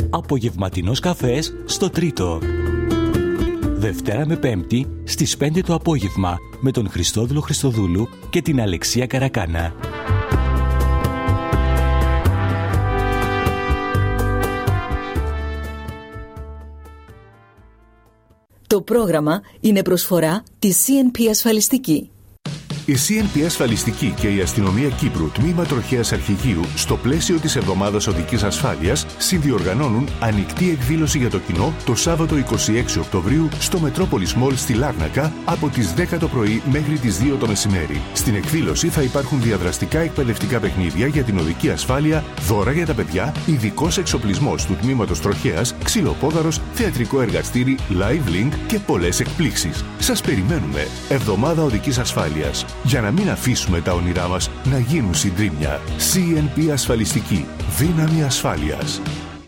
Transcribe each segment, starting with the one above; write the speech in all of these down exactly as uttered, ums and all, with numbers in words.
Απογευματινός καφές στο Τρίτο. Δευτέρα με Πέμπτη στις πέντε το απόγευμα με τον Χριστόδουλο Χριστοδούλου και την Αλεξία Καρακάνα. Το πρόγραμμα είναι προσφορά της σι εν πι Ασφαλιστική. Η σι εν πι Ασφαλιστική και η Αστυνομία Κύπρου, τμήμα Τροχέας Αρχηγείου, στο πλαίσιο της Εβδομάδας Οδικής Ασφάλειας, συνδιοργανώνουν ανοιχτή εκδήλωση για το κοινό το Σάββατο είκοσι έξι Οκτωβρίου στο Μετρόπολης Μολ στη Λάρνακα από τις δέκα το πρωί μέχρι τις δύο το μεσημέρι. Στην εκδήλωση θα υπάρχουν διαδραστικά εκπαιδευτικά παιχνίδια για την οδική ασφάλεια, δώρα για τα παιδιά, ειδικός εξοπλισμός του τμήματος Τροχέας, ξυλοπόδαρος, θεατρικό εργαστήρι, live link και πολλές εκπλήξεις. Σας περιμένουμε. Εβδομάδα Οδικής Ασφάλειας. Για να μην αφήσουμε τα όνειρά μας να γίνουν συντρίμμια. σι εν πι Ασφαλιστική. Δύναμη ασφάλειας.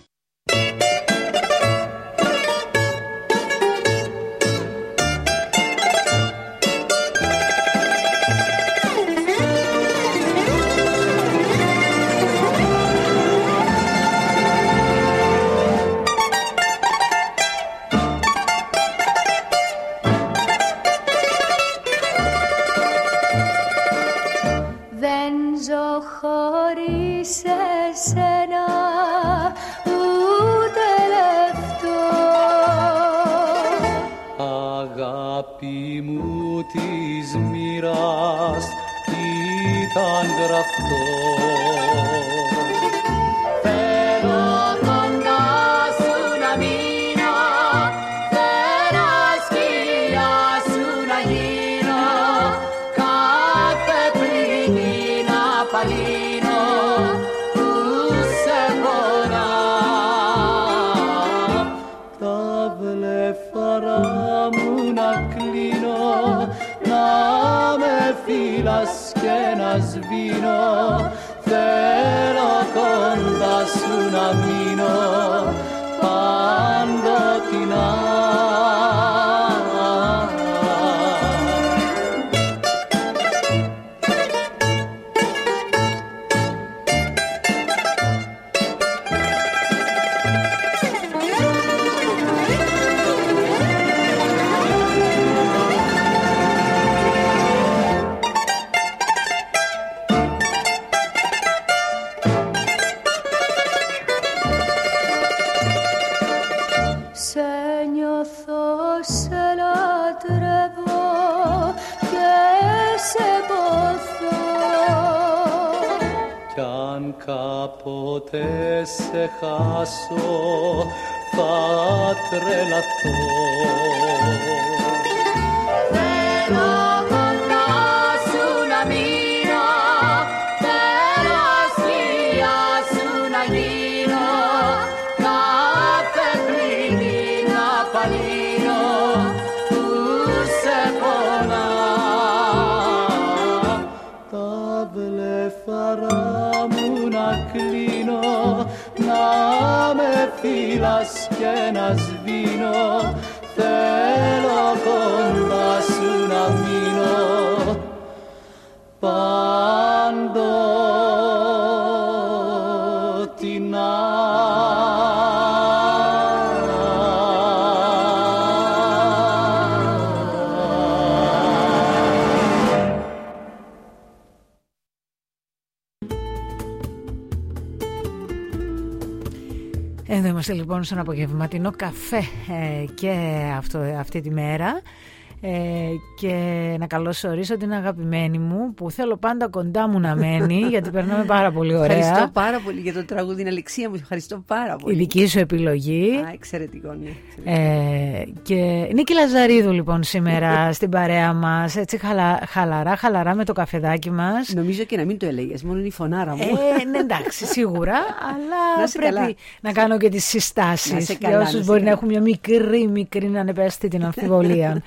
Εδώ είμαστε λοιπόν στον απογευματινό καφέ ε, και αυτό, αυτή τη μέρα ε, και να καλωσορίσω την αγαπημένη μου που θέλω πάντα κοντά μου να μένει γιατί περνάμε πάρα πολύ ωραία. Ευχαριστώ πάρα πολύ για το τραγούδι, την Αλεξία μου, ευχαριστώ πάρα πολύ. Η δική σου επιλογή. Α, εξαιρετικό, ναι. Εξαιρετικό. Ε, και Νίκη Λαζαρίδου λοιπόν σήμερα στην παρέα μας, έτσι χαλα, χαλαρά, χαλαρά με το καφεδάκι μας. Νομίζω και να μην το έλεγες, μόνο είναι η φωνάρα μου. Ε, ναι, εντάξει, σίγουρα, αλλά πρέπει καλά. να κάνω και τις συστάσεις για όσους μπορεί να έχουν μια μικρή, μικρή ανεπαίσθητη την αμφιβολία.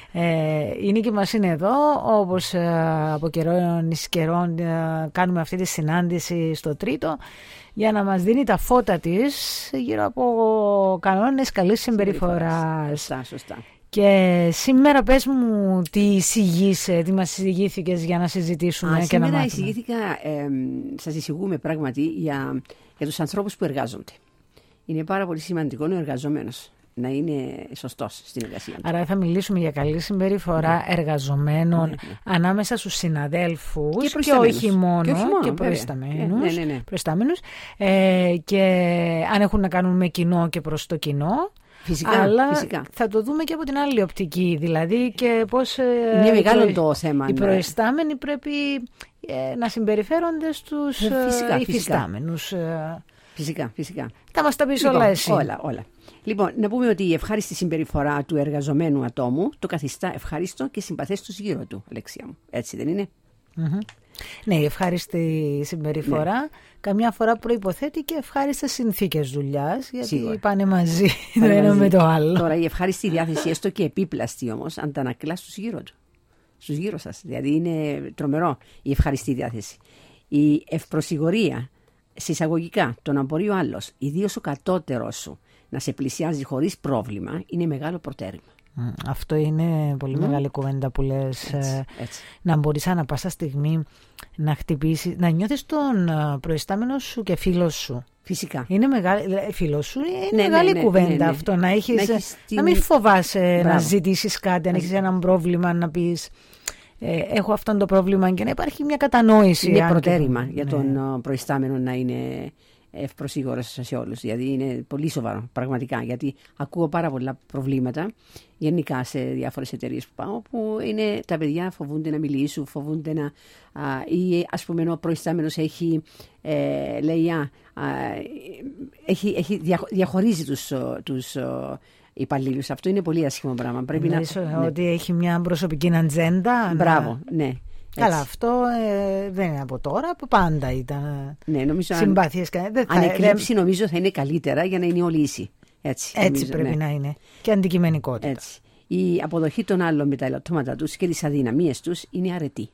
Ε, η Νίκη μας είναι εδώ, όπως ε, από καιρών εις καιρών ε, κάνουμε αυτή τη συνάντηση στο Τρίτο για να μας δίνει τα φώτα της γύρω από κανόνες καλής συμπεριφοράς. Σωστά, σωστά. Και σήμερα πες μου τι εισηγείσαι, τι μας εισηγήθηκες για να συζητήσουμε. Α, και να μάθουμε. Σήμερα εισηγήθηκα, ε, σας εισηγούμε πράγματι για, για τους ανθρώπους που εργάζονται. είναι πάρα πολύ σημαντικό ο εργαζόμενος να είναι σωστός στην εργασία του. Άρα θα μιλήσουμε για καλή συμπεριφορά ναι. εργαζομένων ναι, ναι. ανάμεσα στους συναδέλφους και, και όχι μόνο, και, όχι μόνο, και προϊσταμένους, ναι, ναι, ναι. προϊσταμένους ε, και αν έχουν να κάνουν με κοινό και προς το κοινό. Φυσικά, αλλά φυσικά. Θα το δούμε και από την άλλη οπτική, δηλαδή και πώς είναι μεγάλο οι, το θέμα. Οι προϊστάμενοι πρέπει ε, να συμπεριφέρονται στους φυσικά, υφιστάμενους. Φυσικά, φυσικά. φυσικά. Θα μας τα πεις λοιπόν, όλα εσύ. Όλα, όλα. Λοιπόν, να πούμε ότι η ευχάριστη συμπεριφορά του εργαζομένου ατόμου το καθιστά ευχάριστο και συμπαθές στους γύρω του, Αλεξία μου. Έτσι δεν είναι? Mm-hmm. Ναι, η ευχάριστη συμπεριφορά ναι. καμιά φορά προϋποθέτει και ευχάριστες συνθήκες δουλειάς, γιατί Σίγουρα. Πάνε μαζί το ένα με το άλλο. Τώρα η ευχάριστη διάθεση, έστω και επίπλαστη όμως, αντανακλά στους γύρω του. Στους γύρω σας. Δηλαδή είναι τρομερό η ευχαριστή διάθεση. Η ευπροσιγωρία, συσσαγωγικά, το να μπορεί ο άλλος, ιδίως ο κατώτερος σου, να σε πλησιάζει χωρίς πρόβλημα, είναι μεγάλο προτέρημα. Mm, αυτό είναι πολύ mm. μεγάλη κουβέντα που λες. Έτσι, έτσι. Να μπορείς ανά πάσα στιγμή να χτυπήσεις, να νιώθεις τον προϊστάμενο σου και φίλο σου. Φυσικά. Είναι μεγάλη, φίλο σου, είναι ναι, μεγάλη ναι, ναι, κουβέντα ναι, ναι. αυτό. Να, έχεις, να, έχεις την... να μην φοβάσαι Μπράβο. να ζητήσεις κάτι, αν έχεις ένα πρόβλημα να πεις ε, έχω αυτό το πρόβλημα και να υπάρχει μια κατανόηση. Είναι προτέρημα και... για τον ναι. προϊστάμενο να είναι ευπροσίγωρος σε όλους. Δηλαδή είναι πολύ σοβαρό πραγματικά, γιατί ακούω πάρα πολλά προβλήματα γενικά σε διάφορες εταιρείες που πάω, που είναι τα παιδιά φοβούνται να μιλήσουν, φοβούνται να α, ή ας πούμε ο προϊστάμενος έχει ε, λέει α, α, έχει, έχει διαχωρίζει τους, τους υπαλλήλους. Αυτό είναι πολύ άσχημο πράγμα. Πρέπει να, ναι. Ότι έχει μια προσωπική ατζέντα. Μπράβο, ναι. Καλά, αυτό ε, δεν είναι από τώρα, από πάντα ήταν ναι, νομίζω συμπάθειες. Αν, αν εκλέψει νομίζω θα είναι καλύτερα για να είναι όλοι ίσοι. Έτσι, Έτσι νομίζω, πρέπει ναι. να είναι. Και αντικειμενικότητα. Έτσι. Η αποδοχή των άλλων με τα ελαττώματα τους και τις αδυναμίες τους είναι αρετή.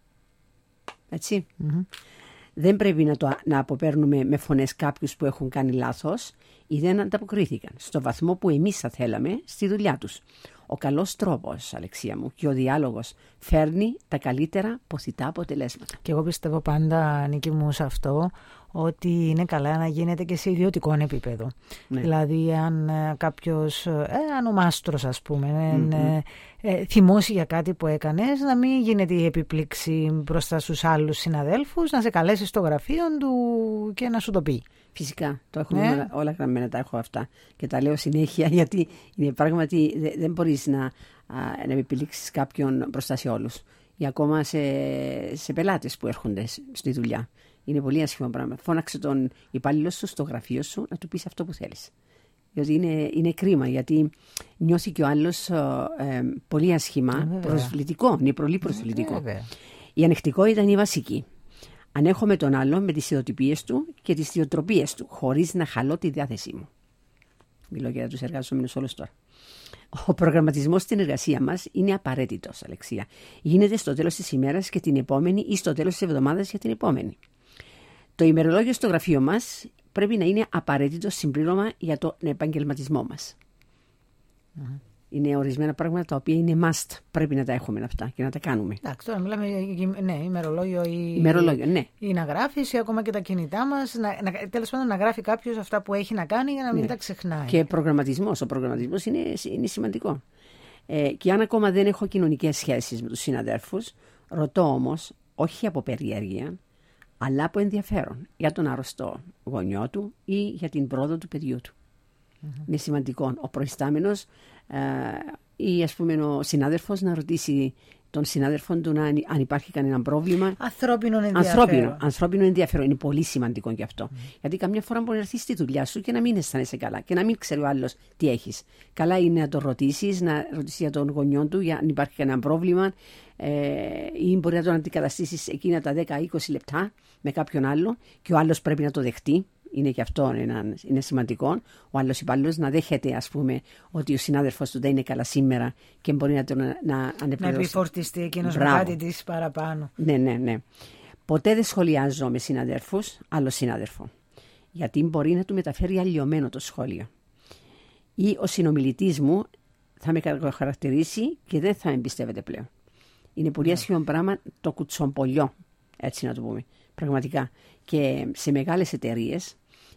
Έτσι. Mm-hmm. Δεν πρέπει να, το, να αποπέρνουμε με φωνές κάποιους που έχουν κάνει λάθος ή δεν ανταποκρίθηκαν στο βαθμό που εμείς θα θέλαμε στη δουλειά τους. Ο καλός τρόπος, Αλεξία μου, και ο διάλογος φέρνει τα καλύτερα ποθητά αποτελέσματα. Και εγώ πιστεύω πάντα, Νίκη μου, σε αυτό, ότι είναι καλά να γίνεται και σε ιδιωτικό επίπεδο. Ναι. Δηλαδή, αν κάποιος, ε, αν ο μάστρος, ας πούμε, mm-hmm. ε, ε, θυμώσει για κάτι που έκανες, να μην γίνεται η επιπλήξη μπροστά στους άλλους συναδέλφους, να σε καλέσει στο γραφείο του και να σου το πει. Φυσικά, το έχουμε ναι. όλα, όλα γραμμένα, τα έχω αυτά και τα λέω συνέχεια, γιατί είναι πράγματι δεν, δεν μπορείς να, α, να επιλήξεις κάποιον μπροστά σε όλους ή ακόμα σε, σε πελάτες που έρχονται στη δουλειά. Είναι πολύ άσχημο πράγμα. Φώναξε τον υπάλληλο σου στο γραφείο σου να του πεις αυτό που θέλεις. Διότι είναι, είναι κρίμα, γιατί νιώθει και ο άλλος ε, πολύ άσχημα, ε, προσβλητικό, είναι πολύ προσβλητικό. Ε, η ανεκτικότητα είναι η βασική. Ανέχομαι τον άλλον με τις ιδιοτυπίες του και τις ιδιοτροπίες του, χωρίς να χαλώ τη διάθεσή μου. Μιλώ για τους εργαζόμενους όλους τώρα. Ο προγραμματισμός στην εργασία μας είναι απαραίτητος, Αλεξία. Γίνεται στο τέλος της ημέρας και την επόμενη ή στο τέλος της εβδομάδας για την επόμενη. Το ημερολόγιο στο γραφείο μας πρέπει να είναι απαραίτητο συμπλήρωμα για τον επαγγελματισμό μας. Mm-hmm. Είναι ορισμένα πράγματα τα οποία είναι must. Πρέπει να τα έχουμε αυτά και να τα κάνουμε. Εντάξει, τώρα μιλάμε για ναι, ημερολόγιο ή, ημερολόγιο, ναι. ή να γράφεις ή ακόμα και τα κινητά μας. Να, να, τέλος πάντων να γράφει κάποιος αυτά που έχει να κάνει για να μην ναι. τα ξεχνάει. Και προγραμματισμός. Ο προγραμματισμός είναι, είναι σημαντικό. Ε, και αν ακόμα δεν έχω κοινωνικές σχέσεις με τους συναδέρφους, ρωτώ όμως, όχι από περιέργεια, αλλά από ενδιαφέρον για τον αρρωστό γονιό του ή για την πρόοδο του παιδιού του. Mm-hmm. Είναι σημαντικό ο προϊστάμενος ε, ή ας πούμε ο συνάδελφος να ρωτήσει τον συνάδελφο του να, αν υπάρχει κανένα πρόβλημα. Ανθρώπινο ενδιαφέρον. Ανθρώπινο, ανθρώπινο ενδιαφέρον. Είναι πολύ σημαντικό και αυτό. Mm. Γιατί καμιά φορά μπορεί να έρθει στη δουλειά σου και να μην αισθάνεσαι καλά και να μην ξέρει ο άλλος τι έχεις. Καλά είναι να το ρωτήσεις, να ρωτήσεις για τον γονιό του, για αν υπάρχει κανένα πρόβλημα, ε, ή μπορεί να τον αντικαταστήσεις εκείνα τα δέκα με είκοσι λεπτά με κάποιον άλλο και ο άλλος πρέπει να το δεχτεί. Είναι και αυτό ένα, είναι σημαντικό. Ο άλλος υπάλληλος να δέχεται, ας πούμε, ότι ο συνάδελφος του δεν είναι καλά σήμερα και μπορεί να τον να, να ανεπληρώσει. Να επιφορτιστεί εκείνος με κάτι της παραπάνω. Ναι, ναι, ναι. Ποτέ δεν σχολιάζω με συναδέλφους άλλο συνάδελφο. Γιατί μπορεί να του μεταφέρει αλλοιωμένο το σχόλιο. Ή ο συνομιλητής μου θα με χαρακτηρίσει και δεν θα με εμπιστεύεται πλέον. Είναι πολύ yeah. άσχημο πράγμα το κουτσομπολιό, έτσι να το πούμε. Πραγματικά. Και σε μεγάλες εταιρείες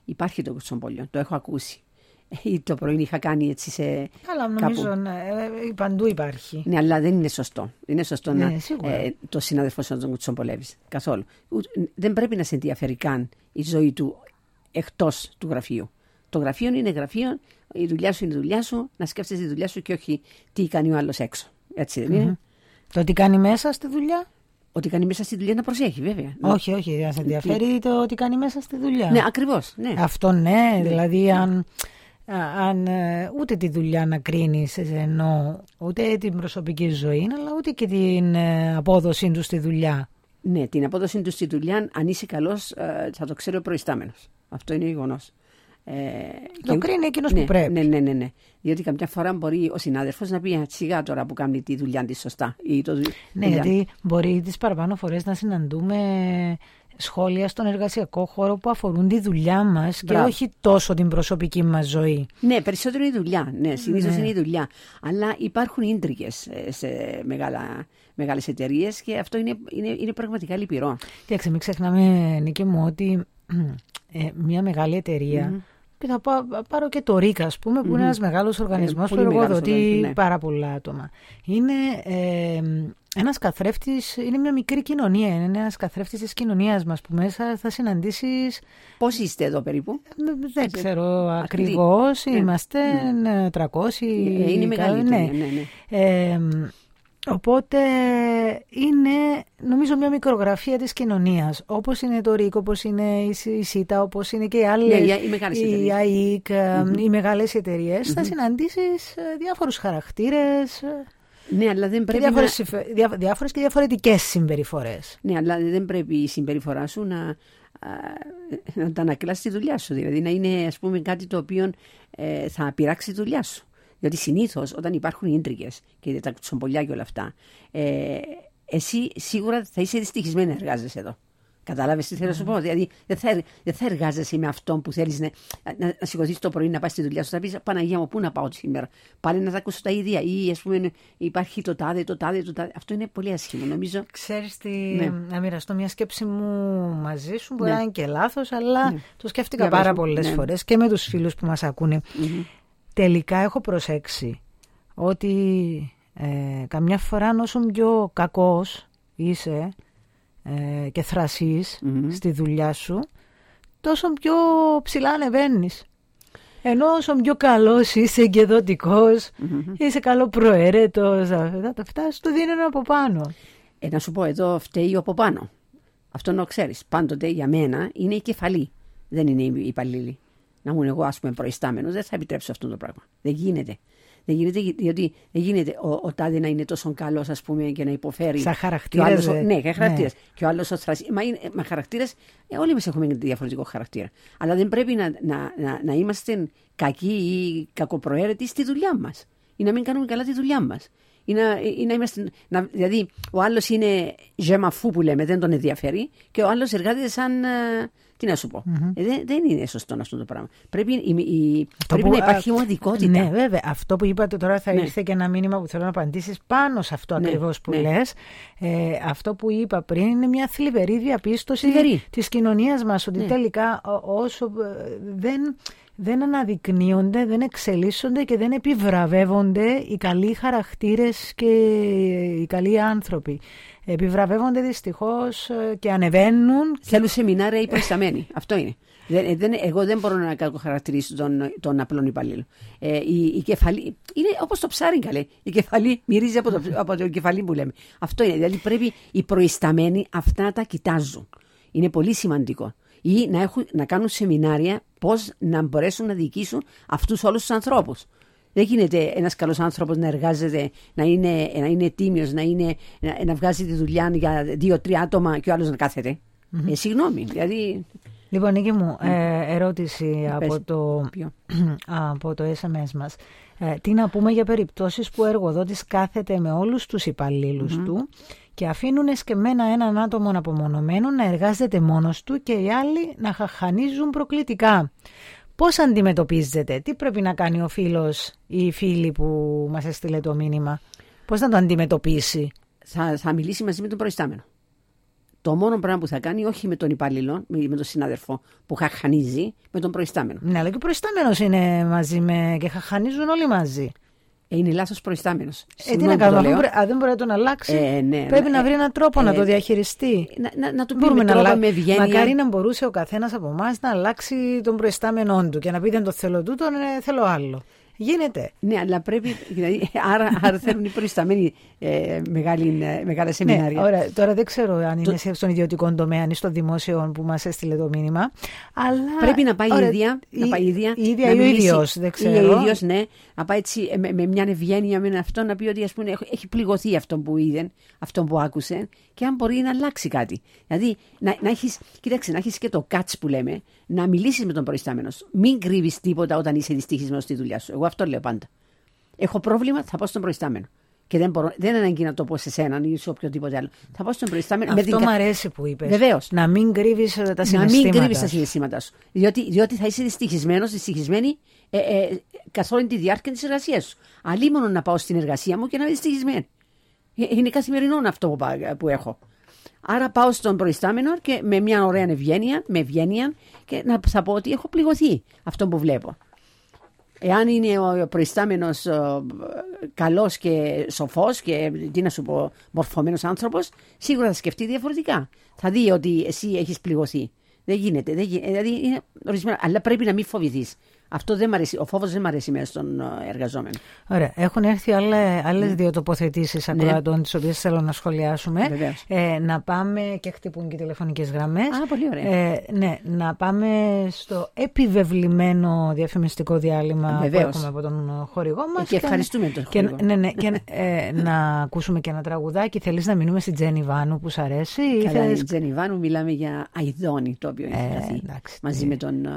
υπάρχει το κουτσομπολιό, το έχω ακούσει. Ή το πρωί είχα κάνει έτσι σε. Αλλά νομίζω κάπου... ναι, παντού υπάρχει. Ναι, αλλά δεν είναι σωστό. Είναι σωστό ναι, να ε, το συνάδελφο να τον κουτσομπολεύει. Καθόλου. Δεν πρέπει να σε ενδιαφέρει καν η ζωή του εκτός του γραφείου. Το γραφείο είναι γραφείο, η δουλειά σου είναι η δουλειά σου, να σκέφτεσαι τη δουλειά σου και όχι τι κάνει ο άλλος έξω. Έτσι δεν είναι. Mm-hmm. Το τι κάνει μέσα στη δουλειά. Ότι κάνει μέσα στη δουλειά να προσέχει, βέβαια. Όχι, όχι, δεν σε ενδιαφέρει το ότι κάνει μέσα στη δουλειά. Ναι, ακριβώς. Ναι. Αυτό ναι, ναι. Δηλαδή αν, αν ούτε τη δουλειά να κρίνεις, ενώ ούτε την προσωπική ζωή, αλλά ούτε και την απόδοσή του στη δουλειά. Ναι, την απόδοσή του στη δουλειά, αν είσαι καλός, θα το ξέρει ο προϊστάμενος. Αυτό είναι γεγονός. Ε, το και... κρίνει εκείνος ναι, που πρέπει. Ναι, ναι, ναι, ναι. Διότι καμιά φορά μπορεί ο συνάδελφος να πει σιγά τώρα που κάνει τη δουλειά της σωστά. Ή το... Ναι, δουλειά. Γιατί μπορεί τις παραπάνω φορές να συναντούμε σχόλια στον εργασιακό χώρο που αφορούν τη δουλειά μας και όχι τόσο την προσωπική μας ζωή. Ναι, περισσότερο η δουλειά. Ναι, συνήθως ναι. είναι η δουλειά. Αλλά υπάρχουν ίντρικες σε μεγάλα, μεγάλες εταιρείες και αυτό είναι, είναι, είναι πραγματικά λυπηρό. Κοιτάξτε, μην ξεχνάμε, Νίκη μου, ότι ε, μια μεγάλη εταιρεία. Mm-hmm. Και θα πάρω και το ΡΙΚ, ας πούμε, που mm-hmm. είναι ένας μεγάλος οργανισμός ε, που εργοδοτεί ναι. πάρα πολλά άτομα. Είναι ε, ένας καθρέφτης, είναι μια μικρή κοινωνία, είναι ένας καθρέφτης της κοινωνίας μας που μέσα θα συναντήσεις... Πώς είστε εδώ περίπου? Δεν ξέρω ακριβώς, ναι. είμαστε ναι. τριακόσιοι... Ε, είναι μεγάλη ναι. ναι, ναι, ναι. Ε, Οπότε είναι νομίζω μια μικρογραφία της κοινωνίας, όπως είναι το ΡΙΚ, όπως είναι η ΣΥΤΑ, όπως είναι και οι άλλες, ναι, οι, μεγάλες η ΑΕΚ, mm-hmm. οι μεγάλες εταιρείες. Mm-hmm. Θα συναντήσεις διάφορους χαρακτήρες, ναι, αλλά δεν πρέπει και διάφορες, να... διά, διάφορες και διαφορετικές συμπεριφορές. Ναι, αλλά δεν πρέπει η συμπεριφορά σου να, να τα ανακλάσει τη δουλειά σου, δηλαδή να είναι ας πούμε κάτι το οποίο ε, θα πειράξει τη δουλειά σου. Διότι συνήθως όταν υπάρχουν ίντρικες και τα κουτσομπολιά και όλα αυτά, ε, εσύ σίγουρα θα είσαι δυστυχισμένη να εργάζεσαι εδώ. Κατάλαβες τι θέλω να σου πω? Δηλαδή δεν θα, δεν θα εργάζεσαι με αυτόν που θέλεις να, να, να σηκωθείς το πρωί να πας στη δουλειά σου. Θα πεις Παναγία μου, πού να πάω σήμερα? Πάλι να τα ακούσω τα ίδια. Ή ας πούμε υπάρχει το τάδε, το τάδε, το τάδε. Αυτό είναι πολύ άσχημο νομίζω. Ξέρεις τι, ναι. να μοιραστώ μια σκέψη μου μαζί σου. Μπορεί ναι. να είναι και λάθος, αλλά ναι. το σκέφτηκα Για πάρα πολλές ναι. φορές και με τους φίλους που μας ακούνε. Mm-hmm. Τελικά έχω προσέξει ότι ε, καμιά φορά όσο πιο κακός είσαι ε, και θρασείς mm-hmm. στη δουλειά σου, τόσο πιο ψηλά ανεβαίνεις. Ενώ όσο πιο καλός είσαι, εγκαιδωτικός, mm-hmm. είσαι καλοπροαίρετος, θα φτάσεις, το δίνουν από πάνω. Ε, να σου πω, εδώ φταίει από πάνω. Αυτό να ξέρεις. Πάντοτε για μένα είναι η κεφαλή, δεν είναι η υπαλλήλη. Να ήμουν εγώ, ας πούμε, προϊστάμενος, δεν θα επιτρέψω αυτό το πράγμα. Δεν γίνεται. Δεν γίνεται, διότι δεν γίνεται ο, ο τάδε να είναι τόσο καλός, ας πούμε, και να υποφέρει. Σαν χαρακτήρες. Ναι, και χαρακτήρες. Ναι. Και ο άλλος ο θρασί. Μα, είναι, μα χαρακτήρες, ε, όλοι μας έχουμε διαφορετικό χαρακτήρα. Αλλά δεν πρέπει να, να, να, να είμαστε κακοί ή κακοπροαίρετοι στη δουλειά μας. Ή να μην κάνουμε καλά τη δουλειά μας. Ή να, ή να είμαστε, να, δηλαδή, ο άλλος είναι ζεμαφού που λέμε, δεν τον ενδιαφέρει, και ο άλλος εργάζεται σαν. Τι να σου πω. Mm-hmm. Ε, δεν, δεν είναι σωστό αυτό το πράγμα. Πρέπει, η, η, πρέπει που, να υπάρχει ομαδικότητα. Ναι, βέβαια. Αυτό που είπατε τώρα θα ναι. ήρθε και ένα μήνυμα που θέλω να απαντήσεις πάνω σε αυτό ναι, ακριβώς που ναι. λες. Ε, αυτό που είπα πριν είναι μια θλιβερή διαπίστωση θλιβερή. της κοινωνίας μας. Ότι ναι. τελικά όσο δεν, δεν αναδεικνύονται, δεν εξελίσσονται και δεν επιβραβεύονται οι καλοί χαρακτήρες και οι καλοί άνθρωποι. Επιβραβεύονται δυστυχώς και ανεβαίνουν. Θέλουν σεμινάρια οι προϊσταμένοι. Αυτό είναι. Δεν, δεν, εγώ δεν μπορώ να κακοχαρακτηρίσω τον, τον απλόν υπαλλήλο. Ε, η, η κεφαλή είναι όπως το ψάρι, καλέ. Η κεφαλή μυρίζει από το, από το κεφαλή που λέμε. Αυτό είναι. Δηλαδή πρέπει οι προϊσταμένοι αυτά να τα κοιτάζουν. Είναι πολύ σημαντικό. Ή να, έχουν, να κάνουν σεμινάρια πώς να μπορέσουν να διοικήσουν αυτούς όλους τους ανθρώπους. Δεν γίνεται ένας καλός άνθρωπος να εργάζεται, να είναι, να είναι τίμιος, να, είναι, να, να βγάζει τη δουλειά για δύο-τρία άτομα και ο άλλος να κάθεται. Mm-hmm. Ε, συγγνώμη. Δηλαδή... Λοιπόν, Νίκη μου, ε, ερώτηση από το, από το ες εμ ες μας. Ε, τι να πούμε για περιπτώσεις που ο εργοδότης κάθεται με όλους τους υπαλλήλους mm-hmm. του και αφήνουν εσκεμμένα έναν άτομο απομονωμένο να εργάζεται μόνος του και οι άλλοι να χαχανίζουν προκλητικά. Πώς αντιμετωπίζετε, τι πρέπει να κάνει ο φίλος ή η φίλη που μας έστειλε το μήνυμα, πώς να το αντιμετωπίσει? Θα, θα μιλήσει μαζί με τον προϊστάμενο. Το μόνο πράγμα που θα κάνει, όχι με τον υπάλληλο, με τον συνάδελφο που χαχανίζει, με τον προϊστάμενο. Ναι, αλλά και ο προϊστάμενος είναι μαζί με. Και χαχανίζουν όλοι μαζί. Ε, είναι λάθος προϊστάμενος. Ε, τι να κάνουμε, αν δεν μπορεί να τον αλλάξει, ε, ναι, πρέπει ε, να βρει έναν τρόπο ε, να το διαχειριστεί. Να, να, να του πει με τρόπο αλλα... με ευγένεια. Μακάρι να μπορούσε ο καθένας από εμάς να αλλάξει τον προϊστάμενό του και να πει δεν το θέλω τούτο, ε, θέλω άλλο. Γίνεται. Ναι, αλλά πρέπει. Δηλαδή, άρα, άρα θέλουν οι προϊσταμένοι ε, μεγάλη, ε, μεγάλα σεμινάρια. Ναι, ωραία. Τώρα δεν ξέρω αν το... είναι στον ιδιωτικό τομέα ή στο δημόσιο που μας έστειλε το μήνυμα. Αλλά... Πρέπει να πάει ωραία, η ίδια. Η, να πάει η ίδια, η ίδια ή ο ίδιος. Δεν ξέρω. Ή ο ίδιος, ναι. Να πάει έτσι με, με μια ευγένεια με αυτό να πει ότι ας πούμε, έχει πληγωθεί αυτό που είδε, αυτό που άκουσε και αν μπορεί να αλλάξει κάτι. Δηλαδή, να, να έχεις, κοίταξε, να έχεις και το catch που λέμε, να μιλήσεις με τον προϊστάμενο. Μην κρύβεις τίποτα όταν είσαι δυστυχισμένος στη δουλειά σου. Εγώ αυτό λέω πάντα. Έχω πρόβλημα, θα πάω στον προϊστάμενο. Και δεν, μπορώ, δεν είναι ανάγκη να το πω σε σέναν ή σε οποιοδήποτε άλλο. Θα πάω στον προϊστάμενο. Αυτό μου αρέσει που είπες. Βεβαίως. Να μην κρύβεις τα συναισθήματα. Να μην κρύβεις τα συναισθήματά σου. Διότι, διότι θα είσαι δυστυχισμένος, δυστυχισμένη ε, ε, καθ' όλη τη διάρκεια της εργασίας σου. Αλλήμον να πάω στην εργασία μου και να είμαι δυστυχισμένη. Ε, είναι καθημερινό αυτό που, που έχω. Άρα πάω στον προϊστάμενο και με μια ωραία ευγένεια, με ευγένεια και να θα πω ότι έχω πληγωθεί αυτό που βλέπω. Εάν είναι ο προϊστάμενος καλός και σοφός και τι να σου πω, μορφωμένος άνθρωπος, σίγουρα θα σκεφτεί διαφορετικά. Θα δει ότι εσύ έχεις πληγωθεί. Δεν γίνεται. Δεν γίνεται. Δηλαδή είναι ορισμένα, αλλά πρέπει να μην φοβηθείς. Αυτό δεν μ' αρέσει. Ο φόβος δεν μ' αρέσει μέσα στον εργαζόμενο. Ωραία. Έχουν έρθει άλλες mm. δύο τοποθετήσεις ακροατών, ναι, τις οποίες θέλω να σχολιάσουμε. Ε, να πάμε και χτυπούν και τηλεφωνικές γραμμές. Α, πολύ ωραία. Ε, ναι, να πάμε στο επιβεβλημένο διαφημιστικό διάλειμμα Βεβαίως. που έχουμε από τον χορηγό μας. Και ευχαριστούμε τον χορηγό. Και, ναι, ναι, και ε, να ακούσουμε και ένα τραγουδάκι. Θέλεις να μείνουμε στην Τζένι Βάνου που σ' αρέσει? Καλά, θέλεις... η Τζένι Βάνου μιλάμε για Αηδόνη, το οποίο έχει χαθεί μαζί ναι. με τον...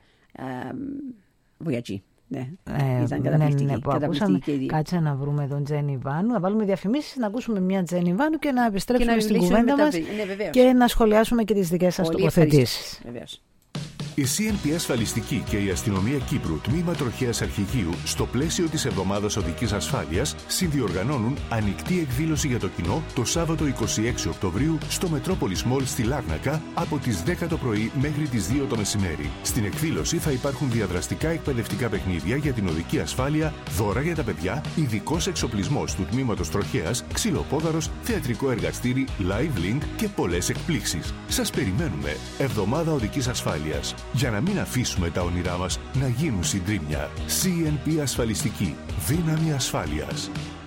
Βουγιατζή. Ναι, ε, ήταν καταπληκτική. Ναι, ναι, που ακούσαμε, κάτσε να βρούμε τον Τζένι Βάνου, να βάλουμε διαφημίσεις, να ακούσουμε μια Τζένι Βάνου και να επιστρέψουμε και να στην κουβέντα μας ναι, και να σχολιάσουμε και τις δικές σας τοποθετήσεις. Η σι εν πι Ασφαλιστική και η Αστυνομία Κύπρου, τμήμα Τροχέας Αρχηγείου, στο πλαίσιο της Εβδομάδας Οδικής Ασφάλειας, συνδιοργανώνουν ανοιχτή εκδήλωση για το κοινό το Σάββατο εικοστή έκτη Οκτωβρίου στο Μετρόπολης Μολ στη Λάρνακα από τις δέκα το πρωί μέχρι τις δύο το μεσημέρι. Στην εκδήλωση θα υπάρχουν διαδραστικά εκπαιδευτικά παιχνίδια για την οδική ασφάλεια, δώρα για τα παιδιά, ειδικός εξοπλισμός του τμήματος Τροχέας, ξυλοπόδαρος, θεατρικό εργαστήρι, live link και πολλές εκπλήξεις. Σας περιμένουμε. Εβδομάδα Οδικής Ασφάλειας. Για να μην αφήσουμε τα όνειρά μας να γίνουν συντρίμμια. σι εν πι Ασφαλιστική. Δύναμη ασφάλειας.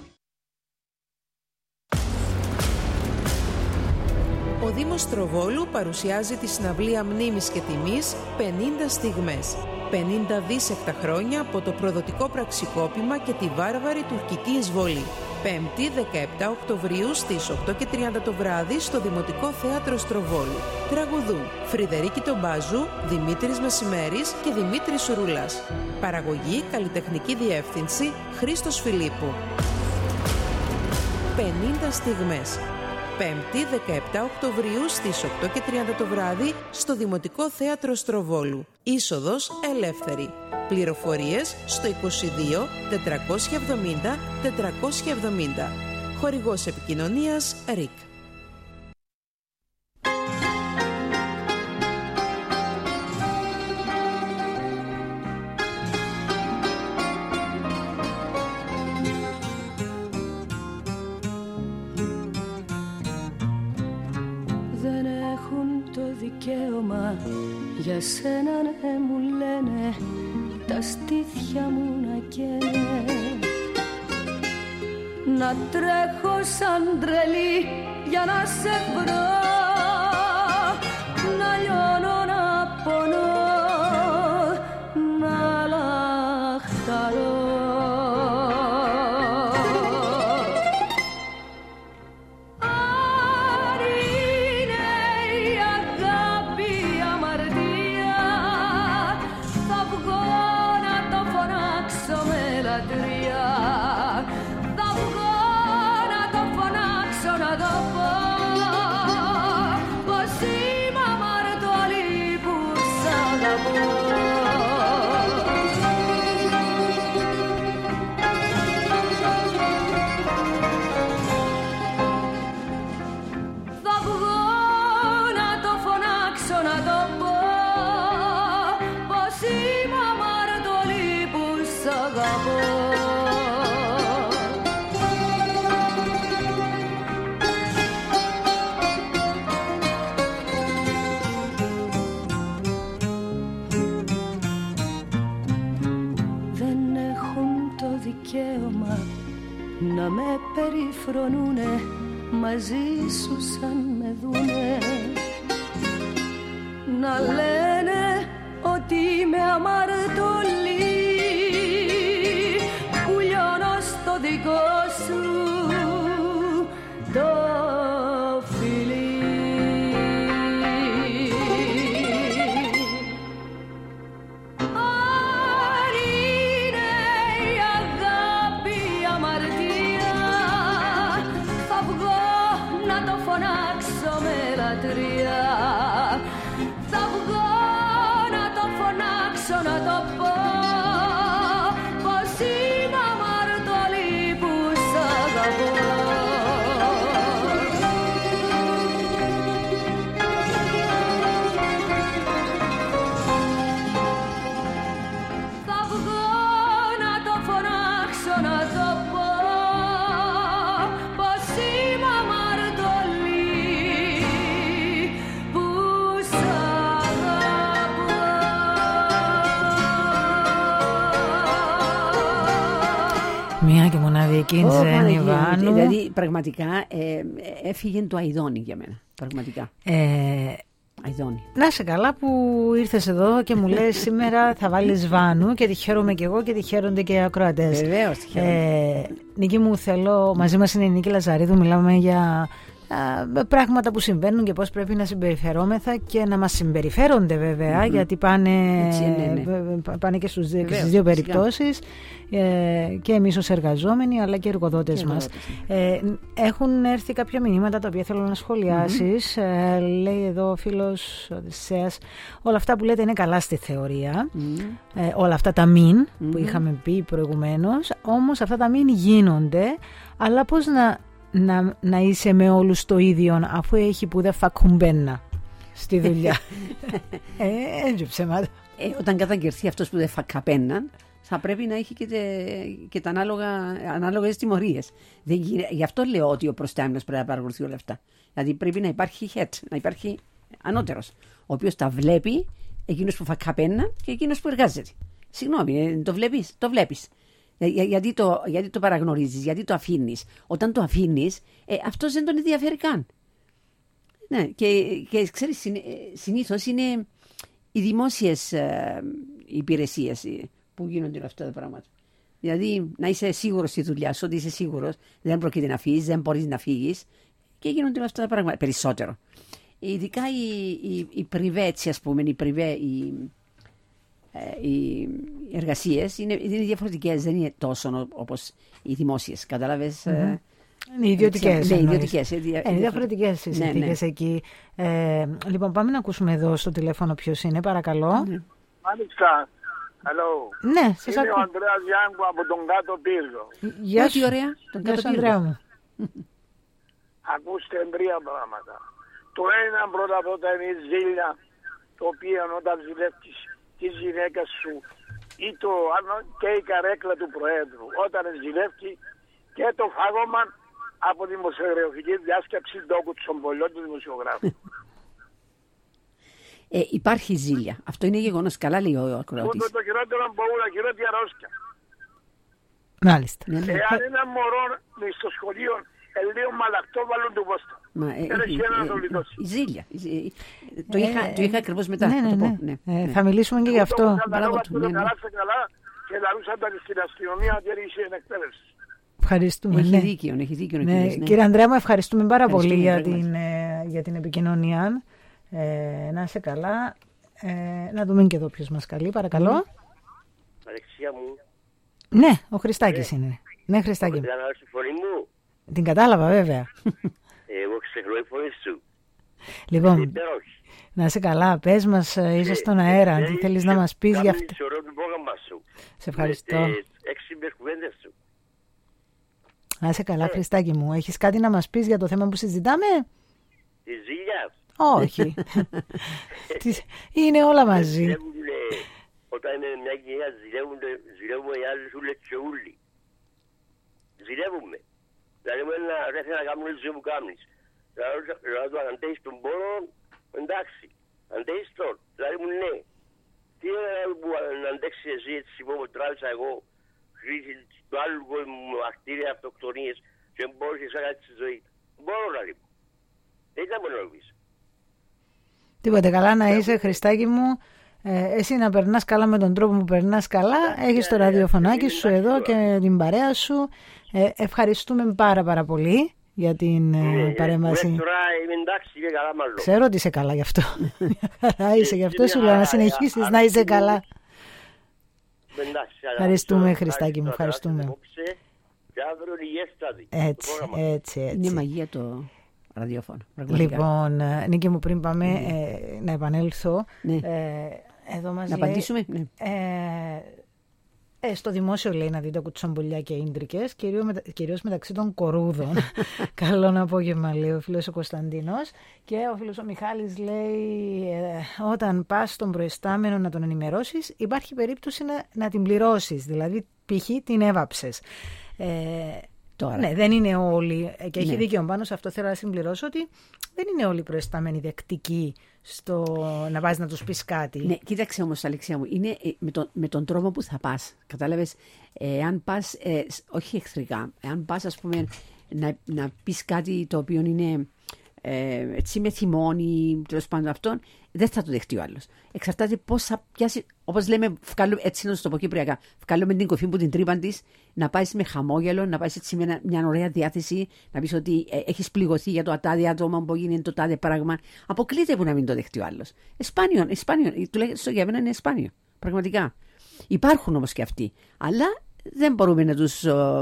Ο Δήμος Τροβόλου παρουσιάζει τη συναυλία μνήμης και τιμής πενήντα στιγμές. πενήντα δίσεκτα χρόνια από το προδοτικό πραξικόπημα και τη βάρβαρη τουρκική εισβολή. Πέμπτη, δεκαεπτά Οκτωβρίου στις οκτώ και τριάντα το βράδυ στο Δημοτικό Θέατρο Στροβόλου. Τραγουδούν Φρυδερίκη Τομπάζου, Δημήτρης Μεσημέρης και Δημήτρης Σουρούλας. Παραγωγή, καλλιτεχνική διεύθυνση Χρήστος Φιλίππου. πενήντα στιγμές. Πέμπτη, δεκαεπτά Οκτωβρίου στις οκτώ και τριάντα το βράδυ στο Δημοτικό Θέατρο Στροβόλου. Είσοδος ελεύθερη. Πληροφορίες στο είκοσι δύο τετρακόσια εβδομήντα τετρακόσια εβδομήντα. Χορηγός επικοινωνίας ΡΙΚ. Δεν έχουν το δικαίωμα για σένα ναι μου λένε τα στήθια μου να καίνε, να τρέχω σαν τρελή για να σε βρω, να λιώνω, να πονώ, να λαχταρώ. να με περιφρονούνε μαζί σου σαν με δούνε, να λένε ότι είμαι αμαρτωλή που λιώνω στο δικό σου το φιλί. Αν είναι η αγάπη αμαρτία, θα βγω να το φωνάξω με λατρεία, θα βγω να το φωνάξω, να το πω πως είμαι αμαρτωλή που σ' αγαπώ. Θα βγω να το φωνάξω, να το πω πως είμαι αμαρτωλή που σ' αγαπώ. Μία και μοναδική Τζέννη Βάνου. Δηλαδή πραγματικά ε, έφυγε το αηδόνι για μένα. Πραγματικά. Ε, Αηδόνι. Να σε καλά που ήρθες εδώ και μου λες σήμερα θα βάλεις Βάνου και τη χαίρομαι και εγώ και τη χαίρονται και οι ακροατές. Βεβαίως τη χαίρομαι. Ε, Νίκη μου, θέλω, μαζί μας είναι η Νίκη Λαζαρίδου, μιλάμε για α, πράγματα που συμβαίνουν και πώς πρέπει να συμπεριφερόμεθα και να μας συμπεριφέρονται βέβαια, mm-hmm. γιατί πάνε, Έτσι, ναι, ναι. πάνε και, στους, Βεβαίως, και στις δύο φυσικά. περιπτώσεις, ε, και εμείς ως εργαζόμενοι αλλά και οι εργοδότες Και μας. εργοδότες. Ε, έχουν έρθει κάποια μηνύματα τα οποία θέλω να σχολιάσεις. Mm-hmm. Ε, λέει εδώ ο φίλος Οδυσσέας, όλα αυτά που λέτε είναι καλά στη θεωρία, mm-hmm. ε, όλα αυτά τα μην mm-hmm. που είχαμε πει προηγουμένως, όμως αυτά τα μην γίνονται, αλλά πώς να Να, να είσαι με όλους το ίδιο αφού έχει που δεν φακουμπένα στη δουλειά. ε, έτσι ψέματα. Ε, όταν καταγγελθεί αυτός που δεν φακαπέναν, θα πρέπει να έχει και, τε, και τα ανάλογα, ανάλογες τιμωρίες. Δεν, γι' αυτό λέω ότι ο προστάμενος πρέπει να παρακολουθεί όλα αυτά. Δηλαδή πρέπει να υπάρχει head, να υπάρχει ανώτερος, ο οποίος τα βλέπει, εκείνος που φακαπέναν και εκείνος που εργάζεται. Συγγνώμη, το βλέπεις, το βλέπεις. Για, γιατί, το, γιατί το παραγνωρίζεις, γιατί το αφήνεις. Όταν το αφήνεις, ε, αυτός δεν τον ενδιαφέρει καν. Ναι, και, και ξέρεις, συνήθως είναι οι δημόσιες ε, υπηρεσίες που γίνονται αυτά τα πράγματα. Δηλαδή, να είσαι σίγουρος στη δουλειά σου, ότι είσαι σίγουρος, δεν πρόκειται να φύγεις, δεν μπορείς να φύγεις και γίνονται αυτά τα πράγματα περισσότερο. Ειδικά οι, οι, οι πριβέ, ας πούμε, οι πριβέ, οι, οι εργασίες είναι, είναι διαφορετικές, δεν είναι τόσο όπως οι δημόσιες, κατάλαβες. Mm-hmm. Είναι ιδιωτικές. Ναι, ιδιωτικές. Είναι διαφορετικές οι συνθήκες εκεί. Ε, λοιπόν, πάμε να ακούσουμε εδώ στο τηλέφωνο ποιος είναι, παρακαλώ. Μάλιστα. Hello. Ναι, σας είμαι ακούω. ο Ανδρέας Γιάνγκου από τον Κάτω Πύργο. Γεια σου, ωραία. Τον Γεια σου, Ανδρέα μου. Ακούστε τρία πράγματα. Το ένα πρώτα πρώτα είναι η ζήλια, το οποίο όταν ζηλεύεις τη γυναίκα σου ή το, και η καρέκλα του Προέδρου, όταν ζηλεύει και το φάγωμα από τη δημοσιογραφική διάσκεψη τόκου των πολλών του δημοσιογράφου. Ε, υπάρχει ζήλια. Αυτό είναι γεγονός. Καλά λέει ο ακροατής. Ούτε το χειρότερο από όλα, χειρότερη αρρώστια. Μάλιστα. Ναι, ναι. Εάν ένα μωρό στο σχολείο λίγο μαλακτό βάλουν του πόστα. Μα, ε, Δεν έχει ένα να το ε, λιτώσει. η ζήλια. η ζή- Το είχα, το είχα ακριβώς μετά. Ναι, θα ναι, το πω. ναι. Ναι, Ε, ναι. Θα μιλήσουμε και γι' αυτό. Μπράβο του, ναι, ναι. Καλά σε καλά και λαρούσαν τα στην αστυνομία ότι είχε εκπαίδευση. Ευχαριστούμε. Έχει ναι. δίκιο, έχει δίκιο ο Ναι, κύριος, ναι. κύριε Ανδρέα μου, ευχαριστούμε πάρα πολύ Ευχαριστούμε, για πράγματι. την, ε, για την επικοινωνία. Ε, να είσαι καλά. Ε, να δούμε και εδώ ποιος μας καλεί, παρακαλώ. Αλεξία μου, Ναι, ο Χριστάκης είναι. Ναι, Χριστάκη. μου. κατάλαβα τη φωνή μου. Την κατάλαβα, βέβαια. Εγώ ξεχνώ η φωνή σου. Λοιπόν, Υπέροχη. να είσαι καλά. Πες μας, ε, είσαι στον αέρα. Τι θέλεις να μας πεις για αυτό. Σε ωραίο το πρόγραμμα σου. Σε ευχαριστώ. Με τις έξυπνες κουβέντες σου. Να είσαι καλά, Χριστάκη μου. Έχεις κάτι να μας πεις για το θέμα που συζητάμε? Τη ζήλια. Όχι. Τι- Είναι όλα μαζί. Ζηλεύουνε, όταν είναι μια κοινωνία ζηλεύουνε, ζηλεύουμε οι άλλοι ούλες και ούλοι. Ζηλεύουμε. Δηλαδή μου είναι να θέλω να κάνουμε ζωή που κάνεις. Δηλαδή το αν αντέχεις τον πόνο, εντάξει. Αντέχεις τον. Δηλαδή μου ναι. Τι είναι που να αντέξεις εσύ έτσι που μου τράβησα εγώ κρίση του άλλου κόσμου, αρτήρια, αυτοκτονίες και μπορείς να κάνεις τη ζωή. Μπορώ να λοιπόν. Δεν ήταν μόνο εμείς. Τίποτε, καλά να είσαι, Χριστάκη μου. Ε, εσύ να περνάς καλά με τον τρόπο που περνάς καλά. Έχεις το ραδιοφωνάκι σου εδώ και την παρέα σου. Ε, ευχαριστούμε πάρα πάρα πολύ για την ε, παρέμβαση. Τώρα είμαι εντάξει και καλά μάλλον. Ξέρω ότι είσαι καλά γι' αυτό. Καλά είσαι, γι' αυτό σου λέω να συνεχίσεις να είσαι καλά. Ευχαριστούμε, Χριστάκη μου, ευχαριστούμε. Έτσι, έτσι, έτσι. Είναι μαγεία το ραδιόφωνο. Λοιπόν, Νίκη μου, πριν πάμε ε, να επανέλθω. Ναι. Ε, εδώ μας να λέει, απαντήσουμε. Ναι. Ε, ε, στο δημόσιο λέει να δείτε κουτσομπολιά και ίντρικες, κυρίως μεταξύ των κορούδων. Καλό απόγευμα, λέει ο φίλος ο Κωνσταντίνος. Και ο φίλος ο Μιχάλης λέει, ε, όταν πας στον προϊστάμενο να τον ενημερώσεις, υπάρχει περίπτωση να, να την πληρώσεις. Δηλαδή, π.χ. την έβαψες. Ε, Τώρα. Ναι, δεν είναι όλοι, και έχει ναι. δίκιο πάνω σε αυτό, θέλω να συμπληρώσω ότι δεν είναι όλοι οι προϊστάμενοι δεκτικοί στο να πας να τους πεις κάτι. Ναι, κοίταξε όμως, Αλεξία μου, είναι με, το, με τον τρόπο που θα πας. Κατάλαβες, εάν πας, ε, όχι εχθρικά, εάν πας ας πούμε να, να πεις κάτι το οποίο είναι ε, έτσι με θυμώνει, τέλος πάντων αυτόν, δεν θα το δεχτεί ο άλλος. Εξαρτάται πώς θα πιάσει, όπως λέμε, βγάλω, έτσι να το πω κυπριακά, βγάλω με την κοφή που την τρύπαν της, να πάει με χαμόγελο, να πάει έτσι με μια ωραία διάθεση, να πεις ότι ε, έχεις πληγωθεί για το ατάδε άτομο που γίνει το τάδε πράγμα. Αποκλείται που να μην το δεχτεί ο άλλος. Εσπάνιο, εσπάνιο, τουλάχιστον για μένα είναι εσπάνιο. Πραγματικά. Υπάρχουν όμως και αυτοί. Αλλά δεν μπορούμε να τους,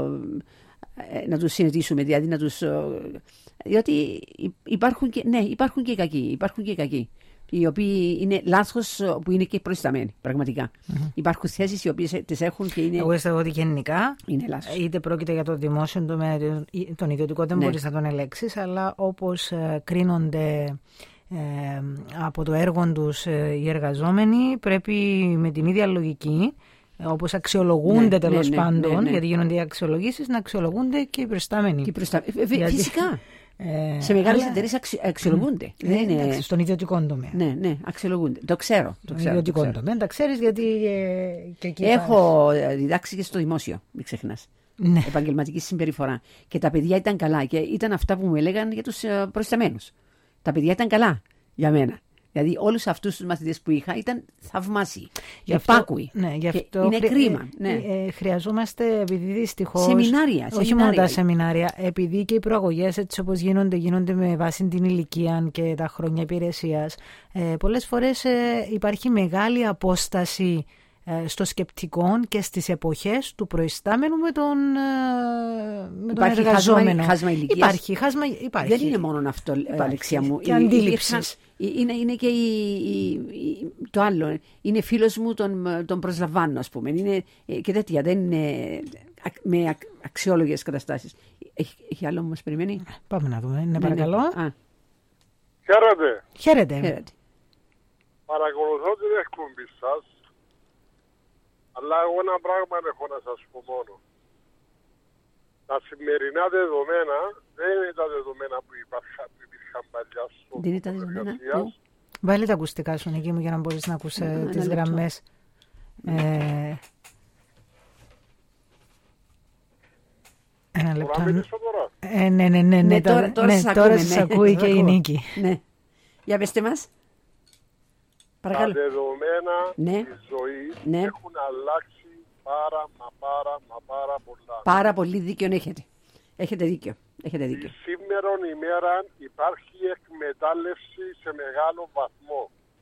να τους συνετήσουμε, δηλαδή να τους. Διότι υπάρχουν και, ναι, υπάρχουν και κακοί. Υπάρχουν και κακοί. Οι οποίοι είναι λάθος που είναι και προϊσταμένοι, πραγματικά. Mm-hmm. Υπάρχουν θέσεις οι οποίες τις έχουν και είναι. Εγώ πιστεύω ότι γενικά, είναι λάθος. Είτε πρόκειται για το δημόσιο τομέα, τον ιδιωτικό δεν ναι. μπορείς να τον ελέγξεις, αλλά όπως ε, κρίνονται ε, από το έργο τους ε, οι εργαζόμενοι, πρέπει με την ίδια λογική, ε, όπως αξιολογούνται ναι, τέλος ναι, πάντων, ναι, ναι, ναι. γιατί γίνονται οι αξιολογήσεις, να αξιολογούνται και οι προϊστάμενοι. Και οι προϊστάμενοι. Γιατί... Φυσικά. Ε, σε μεγάλες αλλά... εταιρείες αξι... αξιολογούνται. Mm, δεν είναι... Στον ιδιωτικό τομέα. Ναι, ναι, αξιολογούνται. Το ξέρω. Στον ιδιωτικό τομέα. Τα ξέρεις γιατί. Ε, και εκεί έχω πας... διδάξει και στο δημόσιο, μην ξεχνάς. Ναι. Επαγγελματική συμπεριφορά. Και τα παιδιά ήταν καλά. Και ήταν αυτά που μου έλεγαν για τους προϊσταμένους. Τα παιδιά ήταν καλά για μένα. Δηλαδή, όλους αυτούς τους μαθητές που είχα ήταν θαυμάσιοι. Επάκουοι. Ναι, γι' αυτό είναι χρει... κρίμα. Ναι. Ε, χρειαζόμαστε, επειδή δυστυχώς. Σεμινάρια. Όχι σεμινάρια. μόνο τα σεμινάρια, επειδή και οι προαγωγές έτσι όπως γίνονται, γίνονται με βάση την ηλικία και τα χρόνια υπηρεσίας. Ε, πολλές φορές ε, υπάρχει μεγάλη απόσταση στο σκεπτικό και στις εποχές του προϊστάμενου με τον, με τον εργαζόμενο. Χάσμα, χάσμα ηλικίας. Υπάρχει, χάσμα, υπάρχει. Δεν είναι μόνο αυτό, Αλεξία μου. Και αντίληψης. Είναι, είναι και η, η, η, το άλλο. Είναι φίλος μου, τον, τον προσλαμβάνω, ας πούμε. Είναι και τέτοια. Δεν είναι με αξιόλογες καταστάσεις. Έχει, έχει άλλο που μας περιμένει. Πάμε να δούμε. Ναι, παρακαλώ. Ναι. Χαίρετε. Χαίρετε. Χαίρετε. Παρακολουθώ την εκπομπή σας. Αλλά εγώ ένα πράγμα έχω να σας πω μόνο. Τα σημερινά δεδομένα δεν είναι τα δεδομένα που υπήρχαν, που υπήρχαν παλιά στο δεν είναι τα δεδομένα. Βάλε τα ακουστικά σου, Νίκη μου, για να μπορείς να ακούσεις ε, τις γραμμές. Ε, ένα λεπτό. Μπορώ να μιλήσω τώρα. Ε, ναι, ναι, ναι, ναι, τώρα, τώρα, ναι, σας, τώρα ακούμε, σας ναι, ακούει και η Νίκη. Ναι. Για πέστε μας. Παρακαλώ. Τα δεδομένα ναι. της ζωής ναι. έχουν αλλάξει πάρα μα πάρα μα πάρα πολλά. Πάρα πολύ δίκιο έχετε. Έχετε δίκιο. Έχετε δίκιο. Η σήμερα ημέρα υπάρχει εκμετάλλευση σε μεγάλο βαθμό.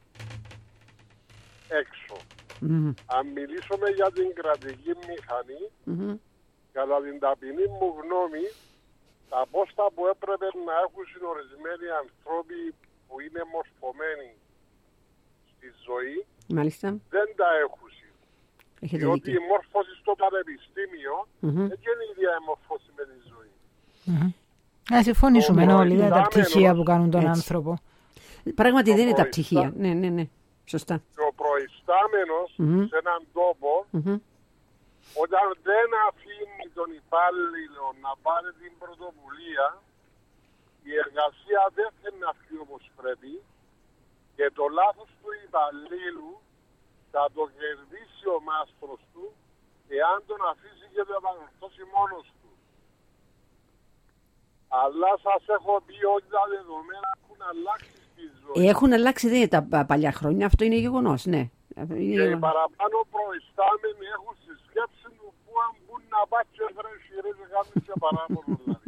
Έξω. Mm-hmm. Αν μιλήσουμε για την κρατική μηχανή, mm-hmm. κατά την ταπεινή μου γνώμη, τα πόστα που έπρεπε να έχουν ορισμένοι άνθρωποι που είναι μορφωμένοι στη ζωή, μάλιστα. δεν τα έχουν. Έχετε διότι δίκιο. η μόρφωση στο πανεπιστήμιο mm-hmm. δεν είναι η ίδια η μόρφωση με τη ζωή. Mm-hmm. Να συμφωνήσουμε όλοι, δεν είναι τα πτυχία που κάνουν τον έτσι. άνθρωπο. Πράγματι το δεν είναι τα προϊστά... πτυχία. Ναι, ναι, ναι. Σωστά. Και ο προϊστάμενος mm-hmm. σε έναν τόπο, mm-hmm. όταν δεν αφήνει τον υπάλληλο να πάρει την πρωτοβουλία, η εργασία δεν θέλει να φύγει όπως πρέπει και το λάθος του υπαλλήλου θα το κερδίσει ο μάστρος του εάν τον αφήσει και το επανορθώσει μόνος του. Αλλά σας έχω πει ότι τα δεδομένα έχουν αλλάξει στη ζωή. Έχουν αλλάξει, δεν είναι τα παλιά χρόνια, αυτό είναι γεγονός, ναι. Και οι παραπάνω προϊστάμενοι έχουν στη σκέψη του που αν μπουν να πάει και φρέσιρες κάνουν και παράπονο δηλαδή.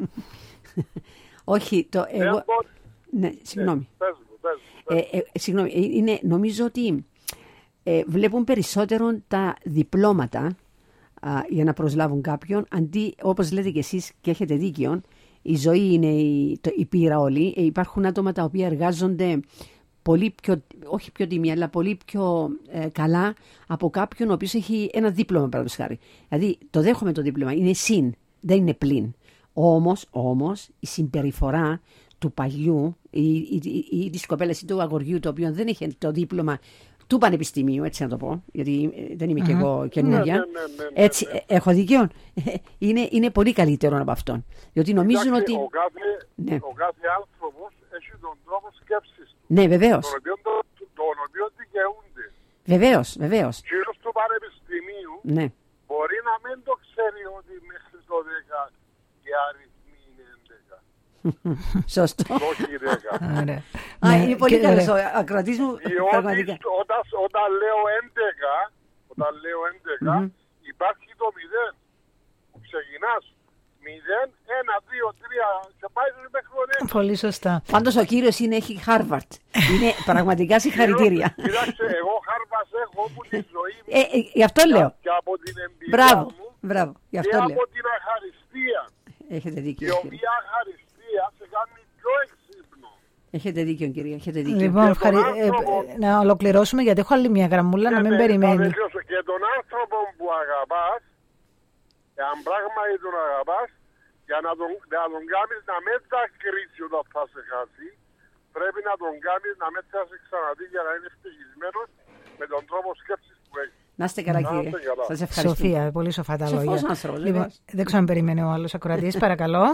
Όχι, το εγώ... Ναι, συγγνώμη. Ε, πες μου, πες μου, πες μου. Ε, ε, συγγνώμη, είναι, νομίζω ότι ε, βλέπουν περισσότερο τα διπλώματα α, για να προσλάβουν κάποιον, αντί, όπως λέτε και εσείς και έχετε δίκιο, η ζωή είναι η, το, η πείρα όλη. Ε, υπάρχουν άτομα τα οποία εργάζονται πολύ πιο, όχι πιο τιμή, αλλά πολύ πιο ε, καλά από κάποιον ο οποίος έχει ένα δίπλωμα, παραδείγματος χάρη. Δηλαδή, το δέχομαι το δίπλωμα, είναι συν, δεν είναι πλην. Όμως, όμως, η συμπεριφορά του παλιού ή, ή, ή, ή της κοπέλας ή του αγοριού, το οποίο δεν έχει το δίπλωμα του πανεπιστημίου, έτσι να το πω, γιατί δεν είμαι mm-hmm. και εγώ καινούργια. Ναι, ναι, ναι, ναι, ναι, έτσι, ναι. Έχω δίκιο. Είναι, είναι πολύ καλύτερο από αυτόν. Διότι νομίζουν Κοιτάξτε, ότι. Ο κάθε, ναι. ο κάθε άνθρωπος έχει τον τρόπο σκέψης του. Ναι, βεβαίως. Τον οποίο, τον, τον οποίο δικαιούνται. Βεβαίως, βεβαίως. Κύριος του πανεπιστημίου ναι. μπορεί να μην το ξέρει ότι μέχρι το δέκα οι αριθμοί είναι έντεκα. Σωστό. Όχι δέκα. Α, είναι πολύ καλός ο ακροατής μου. Όταν, όταν λέω έντεκα, όταν λέω έντεκα mm-hmm. υπάρχει το μηδέν που ξεκινάς. μηδέν, ένα, δύο, τρία και πάει μέχρι το έξι. Πολύ σωστά. Πάντως ο κύριος είναι, έχει Harvard. Είναι πραγματικά συγχαρητήρια. Κοιτάξτε, εγώ Harvard έχω από τη ζωή μου. Ε, ε, γι' αυτό λέω. Και από την εμπειρία μπράβο, μου. Μπράβο, γι' αυτό και λέω. από την αχαριστία. Έχετε δίκιο. Η οποία αχαριστία σε κάνει πιο εξύπνο. Έχετε δίκιο, κυρία. Έχετε δίκιο. Λοιπόν, ευχαρι... άνθρωπο... ε, να ολοκληρώσουμε γιατί έχω άλλη μια γραμμούλα να μην ναι, περιμένει. Και τον άνθρωπο που αγαπάς, εάν πράγματι τον αγαπάς, για να τον, να τον κάνεις να μην τα κρίσει όταν θα σε χάσει, πρέπει να τον κάνεις να μην θα σε ξαναδεί για να είναι ευτυχισμένος με τον τρόπο σκέψης που έχει. Να είστε καλά, κύριε. Σας ευχαριστώ. Σοφία, πολύ σοφά τα λόγια. Άνθρωπος, λοιπόν, δεν ξέρω αν περιμένει ο άλλος ακροατής, παρακαλώ.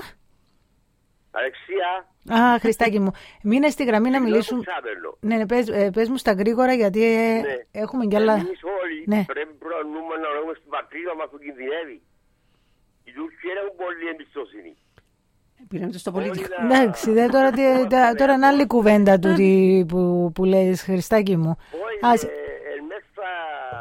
Αλεξία. Α, Χριστάκη μου. Μείνε στη γραμμή να μιλήσουν. Ναι, ναι, πες, ε, πες μου στα γρήγορα γιατί ε, ναι. έχουμε κι άλλα. Εμείς όλοι ναι. πρέπει προνούμε να ονομούμε στην πατρίδα μας που κινδυνεύει. Οι Τούρκοι έχουν πολύ εμπιστοσύνη. Πήραμε το στο πολίτικο. Εντάξει, δε, τώρα, τώρα, τώρα είναι άλλη κουβέντα του που, που λες, Χριστάκη μου. Όχι, μέσα,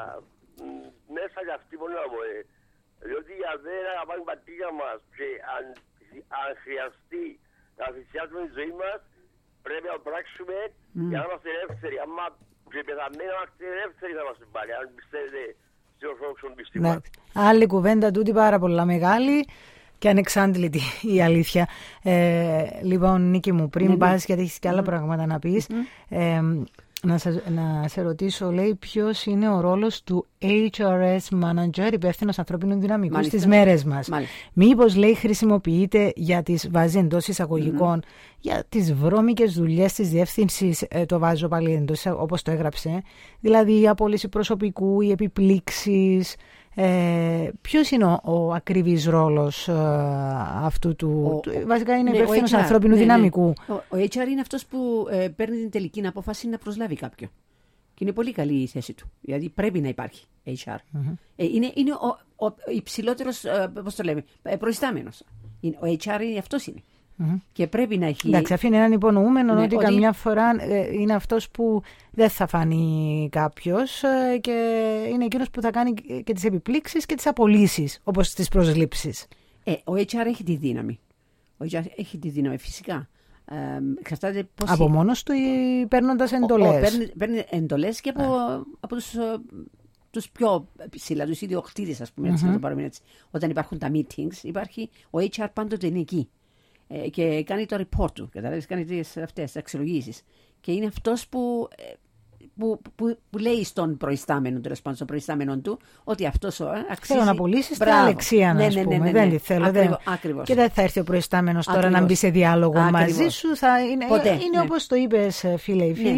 μέσα για αυτή μπορεί να πω. Διότι αν δεν αγαπάμε την πατρίδα μας και αν, αν χρειαστεί να θυσιάσουμε τη ζωή μας, πρέπει να πράξουμε για να είμαστε ελεύθεροι. Άμα και πεθαμένοι να είμαστε ελεύθεροι θα είμαστε πάλι, αν πιστεύετε σε ορθόδοξον πίστημα. Άλλη κουβέντα τούτη πάρα πολλά μεγάλη και ανεξάντλητη η αλήθεια. Ε, λοιπόν, Νίκη μου, πριν mm-hmm. πας, γιατί έχεις και άλλα mm-hmm. πράγματα να πεις, mm-hmm. ε, να, σε, να σε ρωτήσω, λέει, ποιος είναι ο ρόλος του έιτς αρ ες Manager, υπεύθυνος ανθρώπινου δυναμικού, Μάλιστα. στις μέρες μας. Μάλιστα. Μήπως, λέει, χρησιμοποιείται για τις, βάζει εντός εισαγωγικών, mm-hmm. για τις βρώμικες δουλειές της διεύθυνσης, ε, το βάζω πάλι εντός, όπως το έγραψε, δηλαδή η απόλυση προσωπικού, οι επιπλήξεις. Ε, ποιος είναι ο, ο ακριβής ρόλος ε, αυτού του, ο, του βασικά είναι ναι, υπεύθυνος ανθρώπινου ναι, δυναμικού. Ναι. Ο, ο έιτς αρ είναι αυτός που ε, παίρνει την τελική απόφαση να προσλάβει κάποιον και είναι πολύ καλή η θέση του, δηλαδή πρέπει να υπάρχει έιτς αρ. Mm-hmm. ε, είναι, είναι ο, ο υψηλότερος ε, πώς το λέμε, προϊστάμενος. Ο έιτς αρ είναι, αυτός είναι. Mm-hmm. Και πρέπει να έχει. Εντάξει, αφήνει έναν υπονοούμενο ναι, ότι, ότι καμιά φορά ε, είναι αυτός που δεν θα φανεί κάποιος ε, και είναι εκείνος που θα κάνει και τις επιπλήξεις και τις απολύσεις, όπως τις προσλήψεις. Ε, ο έιτς αρ έχει τη δύναμη. Ο έιτς αρ έχει τη δύναμη, φυσικά. Ε, πώς από μόνος του ή παίρνοντας εντολές. Ο, ο, παίρνει, παίρνει εντολές και από, yeah. από τους, τους πιο ψηλά, τους ιδιοκτήτες, ας πούμε, mm-hmm. έτσι, να το πάρουμε έτσι. Όταν υπάρχουν τα meetings, υπάρχει, ο έιτς αρ πάντοτε είναι εκεί. Και κάνει το report του, καταλάβεις, κάνει τις, αυτές τις αξιολογήσεις. Και είναι αυτός που, που, που, που λέει στον προϊστάμενο, τέλος πάντων, στον προϊστάμενο του, ότι αυτός αξίζει. Θέλω να πουλήσεις την Αλεξία, να ναι, ναι, πούμε. Ναι, ναι, ναι. Δεν τη θέλω. Ακριβώς, δεν... ακριβώς. Και δεν θα έρθει ο προϊστάμενος τώρα να μπει σε διάλογο ακριβώς. μαζί σου. Θα είναι Ποτέ, είναι ναι. όπως το είπες, φίλε ή φίλη, ναι.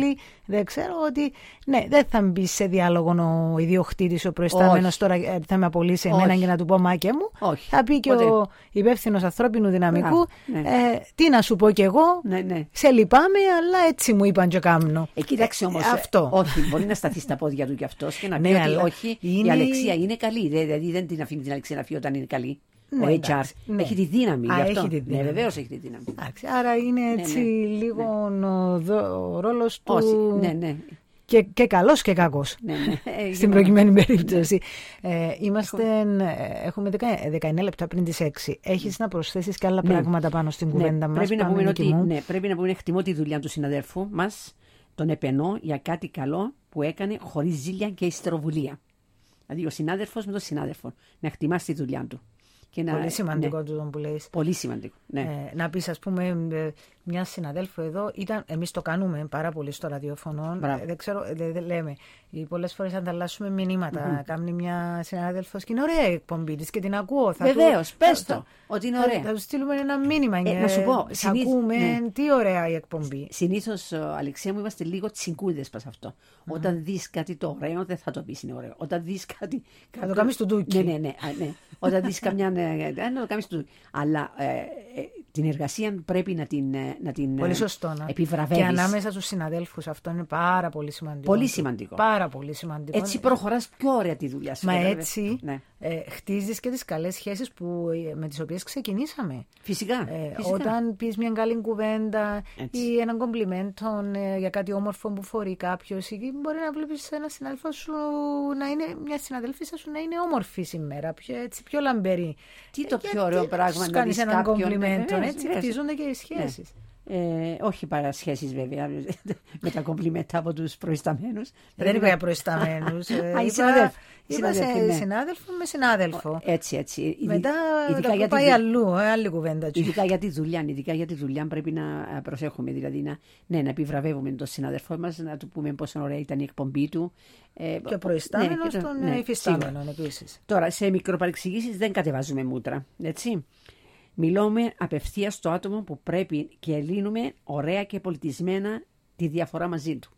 δεν ξέρω ότι ναι, δεν θα μπει σε διάλογο ο ιδιοκτήτης, ο προϊστάμενος, τώρα θα με απολύσει εμένα για να του πω μάκε μου. Όχι. Θα πει και Ποτέ. ο υπεύθυνος ανθρώπινου δυναμικού, Α, ναι. ε, τι να σου πω κι εγώ, ναι, ναι. σε λυπάμαι, αλλά έτσι μου είπαν και κάμνο. Ε, κοίταξε όμως, αυτό. όχι, μπορεί να σταθεί στα πόδια του κι αυτός και να πει ναι, ότι όχι, είναι... η Αλεξία είναι καλή. Δηλαδή δεν την αφήνει την Αλεξία να φύγει όταν είναι καλή. Ναι, ο έιτς αρ ναι. έχει τη δύναμη. Α, γι' αυτό. έχει τη δύναμη. Ναι, βεβαίως έχει τη δύναμη. Άξι, άρα είναι έτσι ναι, ναι, λίγο ναι. ο, ο ρόλος του. Όχι, ναι, ναι. Και, και καλός και κακός. Ναι, ναι. Στην προκειμένη περίπτωση. Ε, είμαστε, έχουμε δεκαεννιά λεπτά πριν τις έξι. Έχεις να προσθέσεις και άλλα ναι. πράγματα πάνω στην κουβέντα ναι, μας. Πρέπει να, πούμε ότι, ναι, πρέπει να πούμε εκτιμώ τη δουλειά του συναδέλφου μας, τον επενώ για κάτι καλό που έκανε χωρίς ζήλια και ιστεροβουλία. Δηλαδή ο συνάδελφος με τον συνάδελφο. Να εκτιμάς τη δουλειά του. Και πολύ να, σημαντικό ναι. του που λες. Πολύ σημαντικό. Ναι. Ε, να πεις, ας πούμε, μια συναδέλφου εδώ, ήταν, εμείς το κάνουμε πάρα πολύ στο ραδιόφωνο. Ε, δεν ξέρω, δε, δε, λέμε. Πολλές φορές ανταλλάσσουμε μηνύματα. Mm-hmm. Κάνει μια συνάδελφος και είναι ωραία η εκπομπή της και την ακούω. Βεβαίως, πες το, ότι είναι ωραία. Θα, θα του στείλουμε ένα μήνυμα. Ε, να σου πω, συνήθ... ακούμε, ναι. τι ωραία η εκπομπή. Συνήθως, Αλεξία μου, είμαστε λίγο τσιγκούδες πας αυτό. Mm-hmm. Όταν δεις κάτι το ωραίο, δεν θα το πεις είναι ωραίο. Όταν δεις κάτι. Θα το κάνεις του ντούκι. Ναι, ναι, ναι. ναι. Όταν δεις καμιά. Ναι, να το κάνεις του ντούκι. Αλλά ε, ε, την εργασία πρέπει να την, να την πολύ σωστό, να. επιβραβεύεις. Και ανάμεσα στους συναδέλφους αυτό είναι πάρα πολύ σημαντικό. Πολύ σημαντικό. Πάρα πολύ σημαντικό. Έτσι προχωράς πιο ωραία τη δουλειά σου. Μα έτσι ναι. ε, χτίζεις και τις καλές σχέσεις που, με τις οποίες ξεκινήσαμε. Φυσικά. Ε, φυσικά. Όταν πεις μια καλή κουβέντα έτσι. Ή έναν κομπλιμέντο ε, για κάτι όμορφο που φορεί κάποιος, ή μπορεί να βλέπεις ένα συνάδελφο σου να είναι, μια συναδέλφισσα σου να είναι όμορφη σήμερα, πιο, έτσι, πιο λαμπερή. Τι το πιο ωραίο πράγμα να κάνεις έναν κομπλιμέντο, ναι, έτσι χτίζονται και οι σχέσεις. Ναι. Ε, όχι παρασχέσεις βέβαια με τα κομπλιμέντα από τους προϊσταμένους. Δεν είπα για προϊσταμένους. Α, οι συναδέλφοι. Είπα σε ναι. συνάδελφο με συνάδελφο. Έτσι, έτσι. Μετά ειδικά για πάει τη... αλλού, ε, άλλη κουβέντα. Ειδικά για τη δουλειά, ειδικά για τη δουλειά πρέπει να προσέχουμε. Δηλαδή να, ναι, να επιβραβεύουμε τον συνάδελφό μας, να του πούμε πόσο ωραία ήταν η εκπομπή του. Ε, και ο προϊστάμενος ναι, των ναι, υφιστάμενων επίσης. Τώρα, σε μικροπαρεξηγήσεις δεν κατεβάζουμε μούτρα. Έτσι. Μιλούμε απευθείας στο άτομο που πρέπει και λύνουμε ωραία και πολιτισμένα τη διαφορά μαζί του.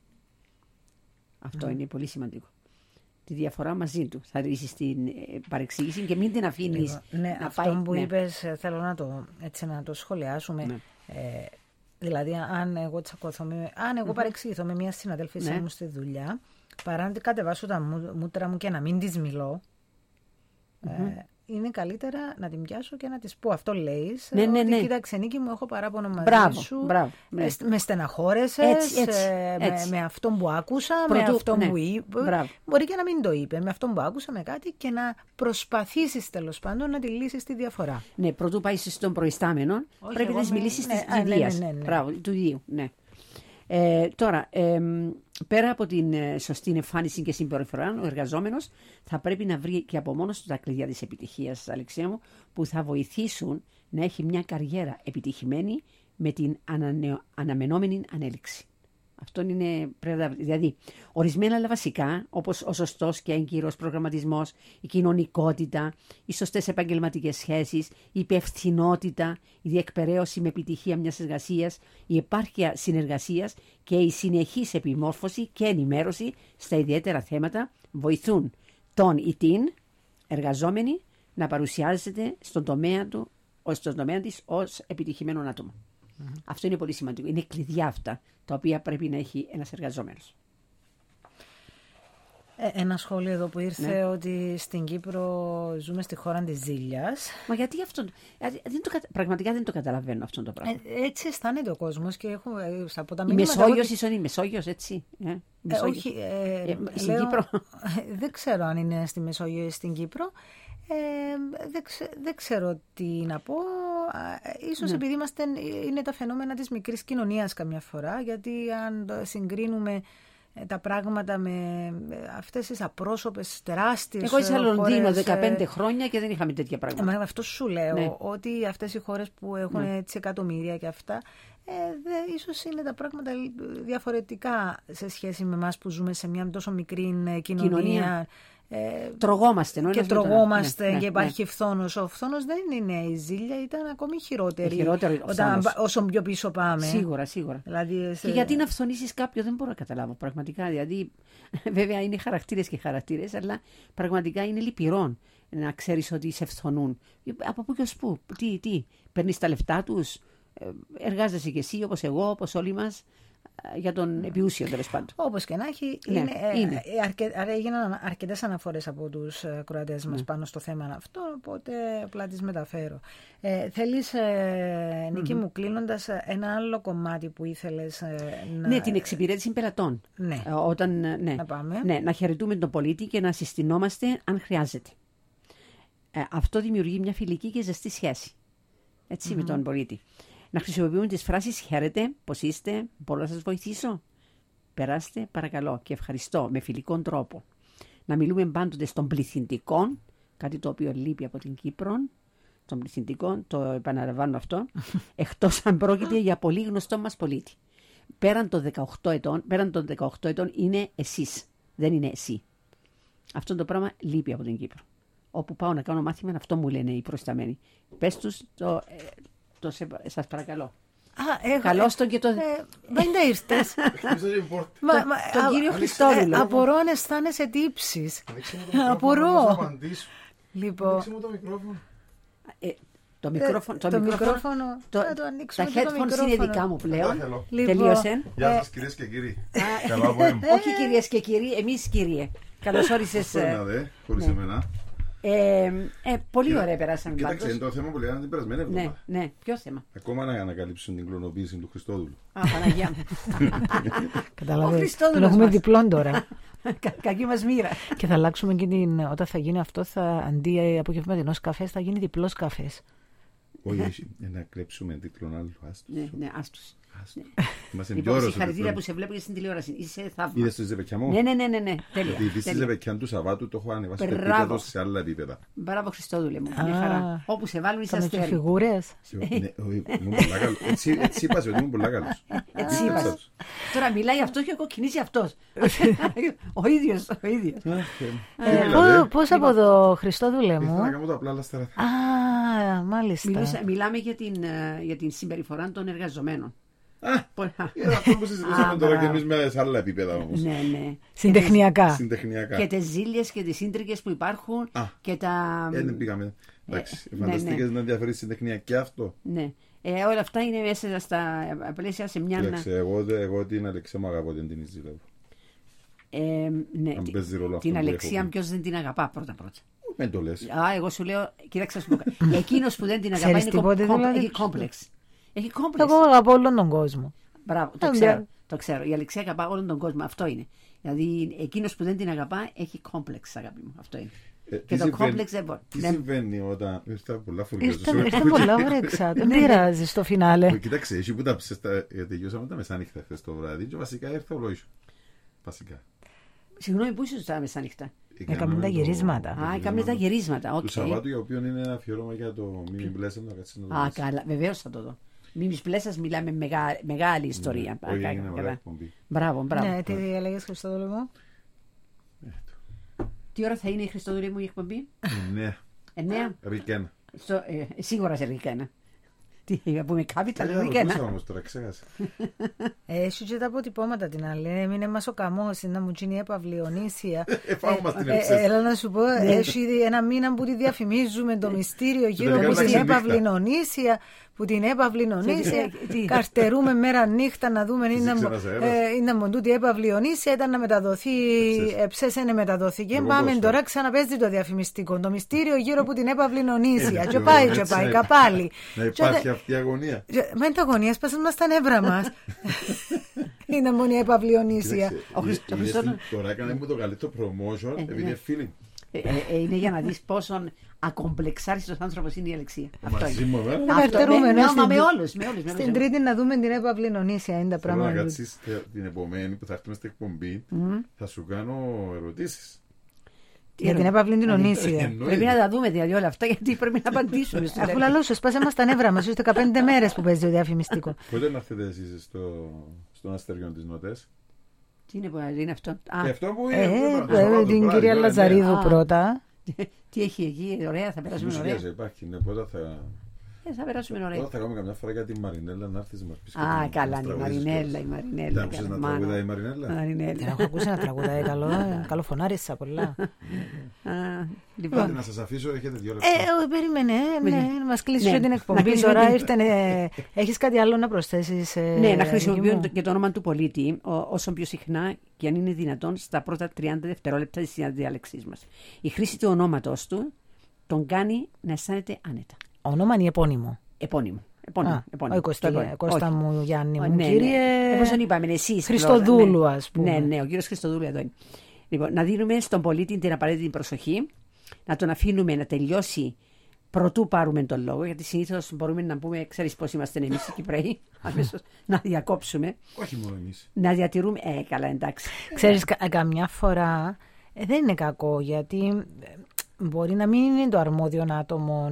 Αυτό mm. είναι πολύ σημαντικό. Τη διαφορά μαζί του. Θα ρίξεις την παρεξήγηση και μην την αφήνεις ναι, να αυτό πάει. που ναι. είπες θέλω να το, έτσι, να το σχολιάσουμε. Ναι. Ε, δηλαδή αν εγώ τσακωθώ, με, αν εγώ mm-hmm. παρεξηγηθώ με μια συναδέλφισσα ναι. μου στη δουλειά, παρά να κατεβάσω τα μούτρα μου και να μην της μιλώ, mm-hmm. ε, είναι καλύτερα να την πιάσω και να της πω αυτό λέεις, ναι, ναι, ναι. ότι κοίταξε Νίκη μου, έχω παράπονο μαζί μπράβο, σου, μπράβο, ναι. με στεναχώρεσες, έτσι, έτσι, έτσι. Με, με αυτό που άκουσα, Πρωτού, με αυτό ναι. που είπε, μπράβο. Μπορεί και να μην το είπε, με αυτό που άκουσα, με κάτι και να προσπαθήσεις τέλος πάντων να τη λύσεις τη διαφορά. Ναι, πρωτού πάει στον προϊστάμενο, όχι, πρέπει να της μιλήσεις ναι, της ναι, ιδίας, ναι, ναι, ναι. μπράβο, του ιδίου, ναι. Ε, τώρα, ε, πέρα από την ε, σωστή εμφάνιση και συμπεριφορά, ο εργαζόμενος θα πρέπει να βρει και από μόνος του τα κλειδιά της επιτυχίας, Αλεξία μου, που θα βοηθήσουν να έχει μια καριέρα επιτυχημένη με την ανανεω, αναμενόμενη ανέλυξη. Αυτό είναι πρέπει, δηλαδή, ορισμένα αλλά βασικά, όπως ο σωστός και έγκυρος προγραμματισμός, η κοινωνικότητα, οι σωστές επαγγελματικές σχέσεις, η υπευθυνότητα, η διεκπεραίωση με επιτυχία μιας εργασίας, η επάρκεια συνεργασίας και η συνεχής επιμόρφωση και ενημέρωση στα ιδιαίτερα θέματα βοηθούν τον ή την εργαζόμενη να παρουσιάζεται στον τομέα του, στον τομέα της ως επιτυχημένο άτομο. Mm-hmm. Αυτό είναι πολύ σημαντικό. Είναι κλειδιά αυτά τα οποία πρέπει να έχει ένας εργαζόμενος. Ε, ένα σχόλιο εδώ που ήρθε ναι. ότι στην Κύπρο ζούμε στη χώρα της ζήλιας. Μα γιατί αυτό, δεν το, πραγματικά δεν το καταλαβαίνω αυτό το πράγμα. Ε, έτσι αισθάνεται ο κόσμος και έχω, από τα η Μεσόγειος ότι... ίσον η Μεσόγειος έτσι. Ε, Μεσόγειος. Ε, όχι, ε, ε, στην λέω, Κύπρο. Δεν ξέρω αν είναι στη Μεσόγειο ή στην Κύπρο. Ε, δεν, ξε, δεν ξέρω τι να πω. Ίσως ναι. επειδή είμαστε, είναι τα φαινόμενα της μικρής κοινωνίας καμιά φορά, γιατί αν συγκρίνουμε τα πράγματα με αυτές τις απρόσωπες τεράστιες χώρες. Εγώ ήρθα Λονδίνο δεκαπέντε χρόνια και δεν είχαμε τέτοια πράγματα. Μα αυτό σου λέω, ναι. ότι αυτές οι χώρες που έχουν ναι. έτσι εκατομμύρια και αυτά, Ε, δε, ίσως είναι τα πράγματα διαφορετικά σε σχέση με εμάς που ζούμε σε μια τόσο μικρή κοινωνία. κοινωνία. Ε, τρογόμαστε. Νο, και τρογόμαστε ναι, και ναι, υπάρχει ναι. φθόνος. Ο φθόνος δεν είναι η ζήλια, ήταν ακόμη χειρότερη. χειρότερη όταν, όσο πιο πίσω πάμε. Σίγουρα, σίγουρα. Δηλαδή, σε... Και γιατί να φθονήσεις κάποιον δεν μπορώ να καταλάβω πραγματικά. Δηλαδή, βέβαια είναι χαρακτήρες και χαρακτήρες, αλλά πραγματικά είναι λυπηρόν να ξέρεις ότι σε φθονούν. Από πού και ως πού, τι, τι, παίρνεις τα λεφτά τους, εργάζεσαι κι εσύ όπως εγώ, όπως όλοι μας. Για τον επιούσιο τέλος πάντων. Όπως και να έχει, ναι, είναι, είναι. Ε, αρκε, άρα έγιναν αρκετές αναφορές από τους κροατές μας ναι. πάνω στο θέμα αυτό, οπότε απλά τις μεταφέρω. Ε, θέλεις, ε, Νίκη mm-hmm. μου, κλείνοντας ένα άλλο κομμάτι που ήθελες ε, να... Ναι, την εξυπηρέτηση πελατών. Ναι. Ε, όταν, ναι, να πάμε. Ναι, να χαιρετούμε τον πολίτη και να συστηνόμαστε αν χρειάζεται. Ε, αυτό δημιουργεί μια φιλική και ζεστή σχέση. Έτσι, mm-hmm. με τον πολίτη. Να χρησιμοποιούμε τις φράσεις «Χαίρετε, πώς είστε, μπορώ να σας βοηθήσω». Περάστε, παρακαλώ και ευχαριστώ με φιλικό τρόπο. Να μιλούμε πάντοτε στον πληθυντικό, κάτι το οποίο λείπει από την Κύπρο, στον πληθυντικό, το επαναλαμβάνω αυτό, εκτός αν πρόκειται για πολύ γνωστό μας πολίτη. Πέραν των δεκαοκτώ ετών, πέραν των δεκαοκτώ ετών είναι εσείς, δεν είναι εσύ. Αυτό το πράγμα λείπει από την Κύπρο. Όπου πάω να κάνω μάθημα, αυτό μου λένε οι προϊσταμένοι. Πες τους το... Το σε, σας παρακαλώ. Καλώς τον και το... Δεν τα ήρθες. Τον κύριο Χριστόδουλο. Απορώ αν αισθάνεσαι τύψεις. Απορώ. Λοιπόν. Ανοίξε μου το μικρόφωνο. Το μικρόφωνο. Το μικρόφωνο. Τα headphones είναι δικά μου πλέον. Τελείωσε. Γεια σας κυρίες και κύριοι. Όχι κυρίες και κύριοι, εμείς κύριε. Καλώς όρισες. Χωρίς εμένα. Ε, ε, πολύ Κοίτα, ωραία περάσαμε. Κοίταξε, είναι το θέμα που λέγανε την περασμένη εβδομάδα. Ναι, ναι, ποιο θέμα. Ακόμα να ανακαλύψουν την κλωνοποίηση του Χριστόδουλου. Α, Παναγιά μου. Καταλαβαίνεις, τον έχουμε διπλών τώρα. Κακή μας μοίρα. Και θα αλλάξουμε και την, όταν θα γίνει αυτό, θα, αντί απογευματινός καφές, θα γίνει διπλός καφές. Όχι, να κλέψουμε τίτλον άλλου. Ναι, ναι, άστος. Λοιπόν, συγχαρητήρια που σε βλέπω και στην τηλεόραση. Είσαι θαύμα. Είδες τη Ζεπεκιά μου. Ναι, ναι, ναι, ναι. Τέλεια. Γιατί τη Ζεπεκιά του Σαββάτου το έχω ανεβάσει το επίπεδο σε άλλα επίπεδα. Μπράβο, Χριστόδουλε μου. Μια χαρά. Όπου σε βάλουν είσαι αστέρι. Με φιγούρες. Έτσι είπα ότι ήμουν πολλά καλός. Έτσι είπα. Τώρα μιλάει αυτός και κοκκινίζει αυτός. Ο ίδιος, ο ίδιος. Πώς από εδώ, Χριστόδουλε μου. Ήθελα να κάνω το απλά λαστέρα. Α, μάλιστα. Μιλάμε για την συμπεριφορά των εργαζομένων. Είναι αυτό που συζητήσαμε τώρα και εμείς με άλλα επίπεδα όμως. Ναι, ναι. Συντεχνιακά. Και τις ζήλιες και τις σύντρικες που υπάρχουν και τα... Δεν πήγαμε. Εντάξει, φανταστήκες να ενδιαφέρει συντεχνία και αυτό. Ναι. Όλα αυτά είναι μέσα στα πλαίσια σε μια... Εντάξει, εγώ την Αλεξία μου αγαπώ, δεν την ζηλεύω. Ναι, την Αλεξία ποιος δεν την αγαπά πρώτα πρώτα. Δεν το λες. Α, εγώ σου λέω, κοίταξε να σου πω. Εκείνος που δεν την αγαπά έχει κόμπλεξ. Έχει κόμπλεξ. Εγώ αγαπώ όλον τον κόσμο. Μπράβο, το ξέρω, το ξέρω. Η Αλεξία αγαπά όλον τον κόσμο. Αυτό είναι. Δηλαδή, εκείνος που δεν την αγαπά έχει κόμπλεξ, αγάπη μου. Αυτό είναι. Ε, και το κόμπλεξ δεν μπορεί. Τι συμβαίνει όταν. Ήρθα πολλά φουρκιάζω. Ήρθα πολλά βρέξα. Δεν πειράζει στο φινάλε. Κοίταξε, εσύ που τα ψέστα. Τελειώσαμε τα μεσάνυχτα χθες το βράδυ και βασικά ήρθα ολόισο. Βασικά. Συγγνώμη, πού ήσουν τα μεσάνυχτα. Έκαμε τα γυρίσματα. Α, έκαμε τα γυρίσματα. Του Σαββάτου, για οποίο είναι ένα αφιερώμα για το Μίμη Μπλέσσα. Α, καλά, βεβαίως θα το δω. Μίμης Μπλέσσας μιλάμε μεγά, μεγάλη ιστορία. Ναι, όχι, είναι ωραία εκπομπή. Μπράβο, μπράβο. Ναι, τι έλεγες, Χριστόδουλε μου. Τι ώρα θα είναι η Χριστόδουλε μου η εκπομπή? Εννέα. Εννέα. Ρικένα. Ε, σίγουρα σε Ρικένα. Τι, να πούμε capital Ρικένα. Ρικένα. όμως τώρα, ξέχασα. Έχει και τα αποτυπώματα την άλλη. Έμεινε μας ο καμός, να μου γίνει η επαυλιονίσια. Έλα να σου πω, έχει ένα μήνα που τη διαφημίζουμε το μυστήριο γύρω από την επαυλιονίσια. Που την επαυλινονίσια, καρτερούμε μέρα νύχτα να δούμε είναι μου τούτη επαυλιονίσια, ήταν να μεταδοθεί, εψέσαι μεταδοθήκε. Πάμε τώρα ξαναπέζει το διαφημιστικό, το μυστήριο γύρω από την επαυλινονίσια. Και πάει, και πάει, καπάλι. Να υπάρχει αυτή η αγωνία. Με την αγωνία, σπάσαν μας τα νεύρα μας. Είναι μόνο η επαυλιονίσια. Τώρα έκανε μου το καλύτερο promotion επειδή είναι φίλοι. Είναι για να δεις πόσο ακομπλεξάριστος άνθρωπος είναι η Αλεξία. Μαζί μου, βέβαια. Με όλους. Στην Τρίτη να δούμε την επαυλινονίσια. Είναι τα πράγματα. Θέλω να κάτσεις την επομένη που θα έρθουμε στην εκπομπή, θα σου κάνω ερωτήσεις. Για την έπαυλη την Ονήσια. Πρέπει να τα δούμε δηλαδή όλα αυτά, γιατί πρέπει να απαντήσουμε. Αφού λαλώσω, σπάσε μας τα νεύρα μας. Είστε δεκαπέντε μέρες που παίζει το διαφημιστικό. Πότε να έρθετε εσείς στο, στον Αστεριό της Νοτές? Τι είναι που είναι αυτό? Α, αυτό που είναι. Ε, ε, την κυρία Λαζαρίδου πρώτα. Τι έχει εκεί, ωραία, θα περάσουμε ωραία. Υπάρχει, ναι, πότε θα... Ε, θα περάσουμε ωραία. Τώρα θα κάνουμε καμιά φορά για τη Μαρινέλα να έρθεις να μας πεις. Α, καλά, η Μαρινέλα, η Μαρινέλα. Δεν άκουσες να τραγουδάει η Μαρινέλα? Δεν έχω ακούσει να τραγουδάει, καλό φωνάρισα πολλά. Λοιπόν, να σας αφήσω, έχετε δύο λεπτά. Ε, περίμενε, ναι, μας κλείσει την εκπομπή. Τώρα ήρθε, έχεις κάτι άλλο να προσθέσεις? Ναι, να χρησιμοποιούν και το όνομα του πολίτη όσο πιο συχνά και αν είναι δυνατόν στα πρώτα τριάντα δευτερόλεπτα της διάλεξής μας. Η χρήση του ονόματος του τον κάνει να αισθάνεται άνετα. Όνομα ή επώνυμο? Επώνυμο. Επώνυμο, επώνυμο. Όχι Κώστα μου, Γιάννη μου, ναι, κύριε. Ναι. Εφόσον είπαμε, εσείς. Χριστοδούλου, ας πούμε. Ναι, ναι, ο κύριος Χριστοδούλου εδώ είναι. Λοιπόν, να δίνουμε στον πολίτη την απαραίτητη προσοχή, να τον αφήνουμε να τελειώσει προτού πάρουμε τον λόγο, γιατί συνήθως μπορούμε να πούμε, ξέρεις πώς είμαστε εμείς οι Κυπραίοι, αμέσως να διακόψουμε. Όχι μόνο εμείς. Να διατηρούμε. Ε, καλά, εντάξει. Ξέρεις, κα, καμιά φορά ε, δεν είναι κακό, γιατί. Μπορεί να μην είναι το αρμόδιο άτομο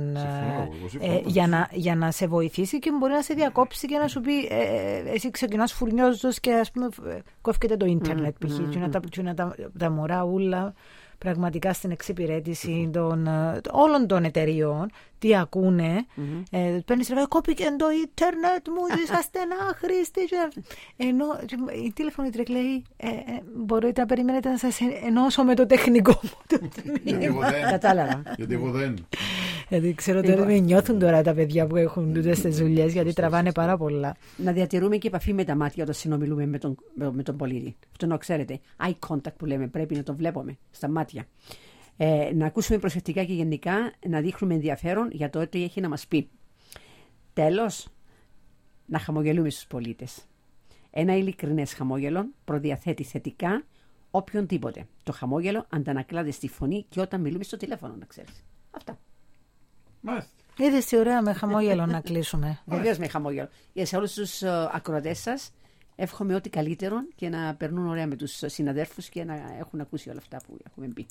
ε, για, να, για να σε βοηθήσει και μπορεί να σε διακόψει και να σου πει ε, εσύ ξεκινάς φουρνιόζος και ας πούμε κόφκεται το ίντερνετ π.χ. Mm, mm, mm. και να τα, τα μωρά ούλα πραγματικά στην εξυπηρέτηση των, όλων των εταιριών, τι ακούνε, mm-hmm. ε, παίρνεις ρεβέ, κόπηκε το ίντερνετ μου, είσαστε άχρηστοι. Ενώ η τηλεφωνήτρια λέει, ε, ε, μπορείτε να περιμένετε να σας ενώσω με το τεχνικό μου. Γιατί εγώ δεν. Κατάλαβα. Γιατί εγώ δεν. Γιατί ξέρω ότι δεν νιώθουν τώρα τα παιδιά που έχουν τούτες τις δουλειές, γιατί τραβάνε πάρα πολλά. Να διατηρούμε και επαφή με τα μάτια όταν συνομιλούμε με τον, με τον πολίτη. Αυτό να ξέρετε. Eye contact που λέμε, πρέπει να το βλέπουμε στα μάτια. Ε, να ακούσουμε προσεκτικά και γενικά, να δείχνουμε ενδιαφέρον για το ότι έχει να μας πει. Τέλος, να χαμογελούμε στους πολίτες. Ένα ειλικρινές χαμόγελο προδιαθέτει θετικά οποιονδήποτε. Το χαμόγελο αντανακλάται στη φωνή και όταν μιλούμε στο τηλέφωνο, να ξέρεις. Αυτά. Μάλιστα. Είδες τι ωραία με χαμόγελο να κλείσουμε. Βεβαίως με χαμόγελο. Για σε όλους τους uh, ακροατές σας εύχομαι ό,τι καλύτερο και να περνούν ωραία με τους συναδέρφους και να έχουν ακούσει όλα αυτά που έχουμε πει.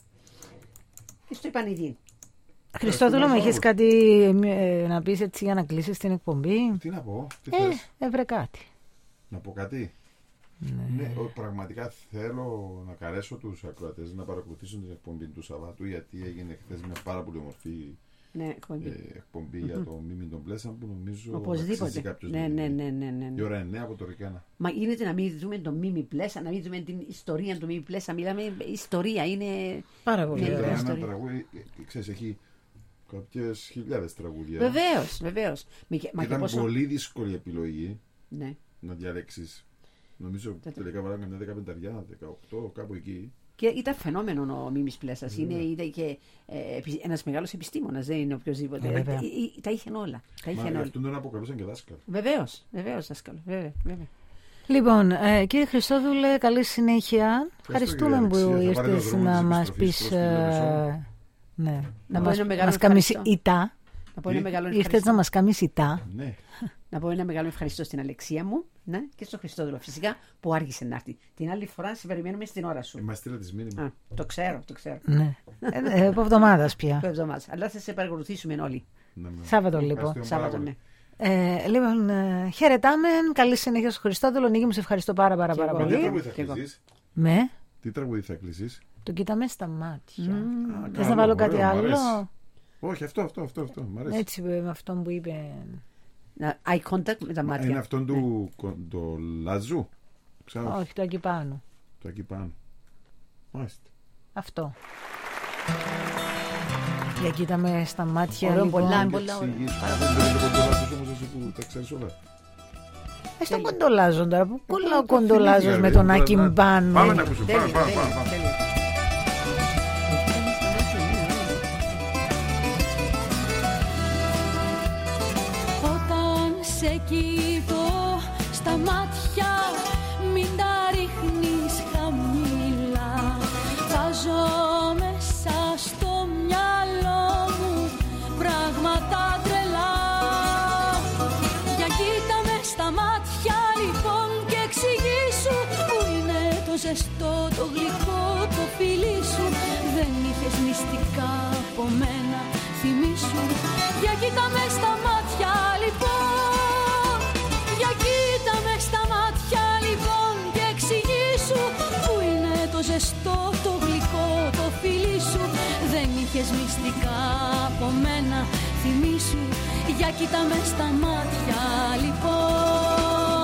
Και στο είπαν ήδη. Χριστόδουλο, μου έχεις κάτι ε, να πεις έτσι για να κλείσεις την εκπομπή? Τι να πω, τι ε, θες? Έβρε κάτι. Να πω κάτι. Ναι. Ναι, πραγματικά θέλω να καρέσω τους ακροατές να παρακολουθήσουν την εκπομπή του Σαββάτου, γιατί έγινε χθες μια πάρα πολύ ομορφή ναι, εκπομπή, ε, εκπομπή mm-hmm. για το Μίμη τον Πλέσαν που νομίζω οπωσδήποτε. Κάποιος ναι, ναι, ναι, ναι, ναι. Η ώρα εννέα από το Ρικάνα. Μα γίνεται να μην δούμε τον Μίμη Πλέσαν, να μην δούμε την ιστορία του Μίμη Πλέσαν. Μιλάμε ιστορία, είναι πάρα πολύ ωραία. Ένα τραγούδι, ξέρεις, έχει κάποιες χιλιάδες τραγούδια. Βεβαίως, βεβαίως. Ήταν πόσο... πολύ δύσκολη επιλογή ναι. να διαλέξεις. Νομίζω τελικά βάλαμε μια δεκαπενταριά, δεκαοκτώ, κάπου εκεί. Και ήταν φαινόμενο ο Μίμης Πλέσας. Είναι ήταν και ε, ένας μεγάλος επιστήμονας, δεν είναι οποιοδήποτε. Ε, ε, ε, τα είχαν όλα. Τα είχαν όλα. Αυτόν τον αποκαλούσαν και δάσκαλο. Βεβαίως, βεβαίως δάσκαλο. Βέβαια, βέβαια. Λοιπόν, ε, κύριε Χριστόδουλε, καλή συνέχεια. Ευχαριστούμε που ήρθες να μας πεις. Ε, ναι, να μας κάνεις ητά. Ήρθες να μας κάνεις ητά. Να πω ένα μεγάλο ευχαριστώ στην Αλεξία μου ναι, και στον Χριστόδουλο φυσικά που άργησε να έρθει. Την άλλη φορά σε περιμένουμε στην ώρα σου. Μα στείλα τη μήνυμα. Το ξέρω, το ξέρω. Ναι. ε, από εβδομάδας πια. Από εβδομάδας. Αλλά θα σε παρακολουθήσουμε όλοι. Ναι, ναι. Σάββατο λοιπόν. Σάββατο, ναι. Ε, λοιπόν, ε, χαιρετάμε. Καλή συνέχεια στο Χριστόδουλο. Νίκη μου, σε ευχαριστώ πάρα, πάρα, πάρα πολύ. Τι τραγούδι θα κλείσεις? Με. Τι τραγούδι θα κλείσεις? Το κοιτάμε στα μάτια. Mm. Θες να βάλω κάτι ωραίο, άλλο? Όχι, αυτό, αυτό, αυτό, αυτό. Μ' αρέσει. Έτσι με αυτό που είπε. Eye contact με τα μάτια. Είναι αυτόν του ναι. το Λαζού. Ξέρω. Όχι, το εκεί πάνω. Το εκεί πάνω. Μάλιστα. Αυτό. Για κοίταμε στα μάτια. Ωραίο, λοιπόν. Πολλά, πολλά. Τα ξέρεις όλα. Ε, στον κοντολάζον τώρα. Πού κολλά ο κοντολάζος με τον Ακιμπάνο. Πάμε να ακούσουμε. Πάμε, πάμε, πάμε. Σε κοιτώ στα μάτια, μην τα ρίχνεις χαμηλά. Βάζω μέσα στο μυαλό μου πράγματα τρελά. Για κοίτα με στα μάτια λοιπόν και εξηγήσου που είναι το ζεστό, το γλυκό, το μυστικά από μένα, θυμήσου. Για κοίτα με στα μάτια λοιπόν, για κοίτα με στα μάτια λοιπόν και εξηγήσου που είναι το ζεστό, το γλυκό, το φιλί σου. Δεν είχες μυστικά από μένα, θυμήσου. Για κοίτα με στα μάτια λοιπόν.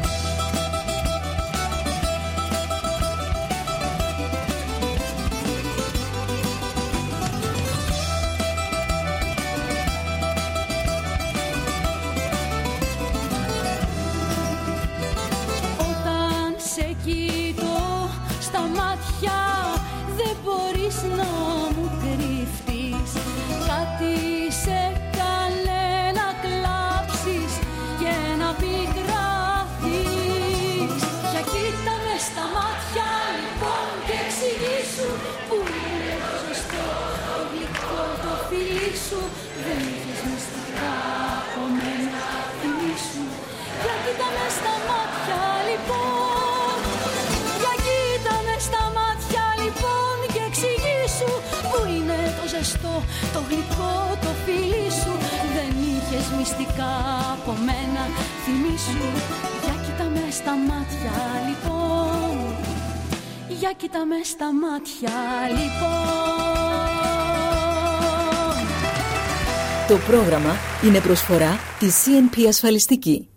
Όταν σε κοιτώ στα μάτια δεν μπορείς να μου κρυφτείς. Κάτι σε καλέ να κλάψεις και να πικραθείς. Για κοίτα με στα μάτια λοιπόν και εξηγήσου που είναι το ζεστό, το γλυκό, το φιλί σου. Δεν είχες μυστικά από μένα, θυμήσου. Για κοίτα με στα μάτια λοιπόν, για κοίτα με στα μάτια λοιπόν και εξηγήσου που είναι το ζεστό, το γλυκό, το φιλί σου. Δεν είχες μυστικά από μένα, θυμήσου. Για κοίτα με στα μάτια λοιπόν, για κοίτα με στα μάτια λοιπόν. Το πρόγραμμα είναι προσφορά της σι εν πι Ασφαλιστική.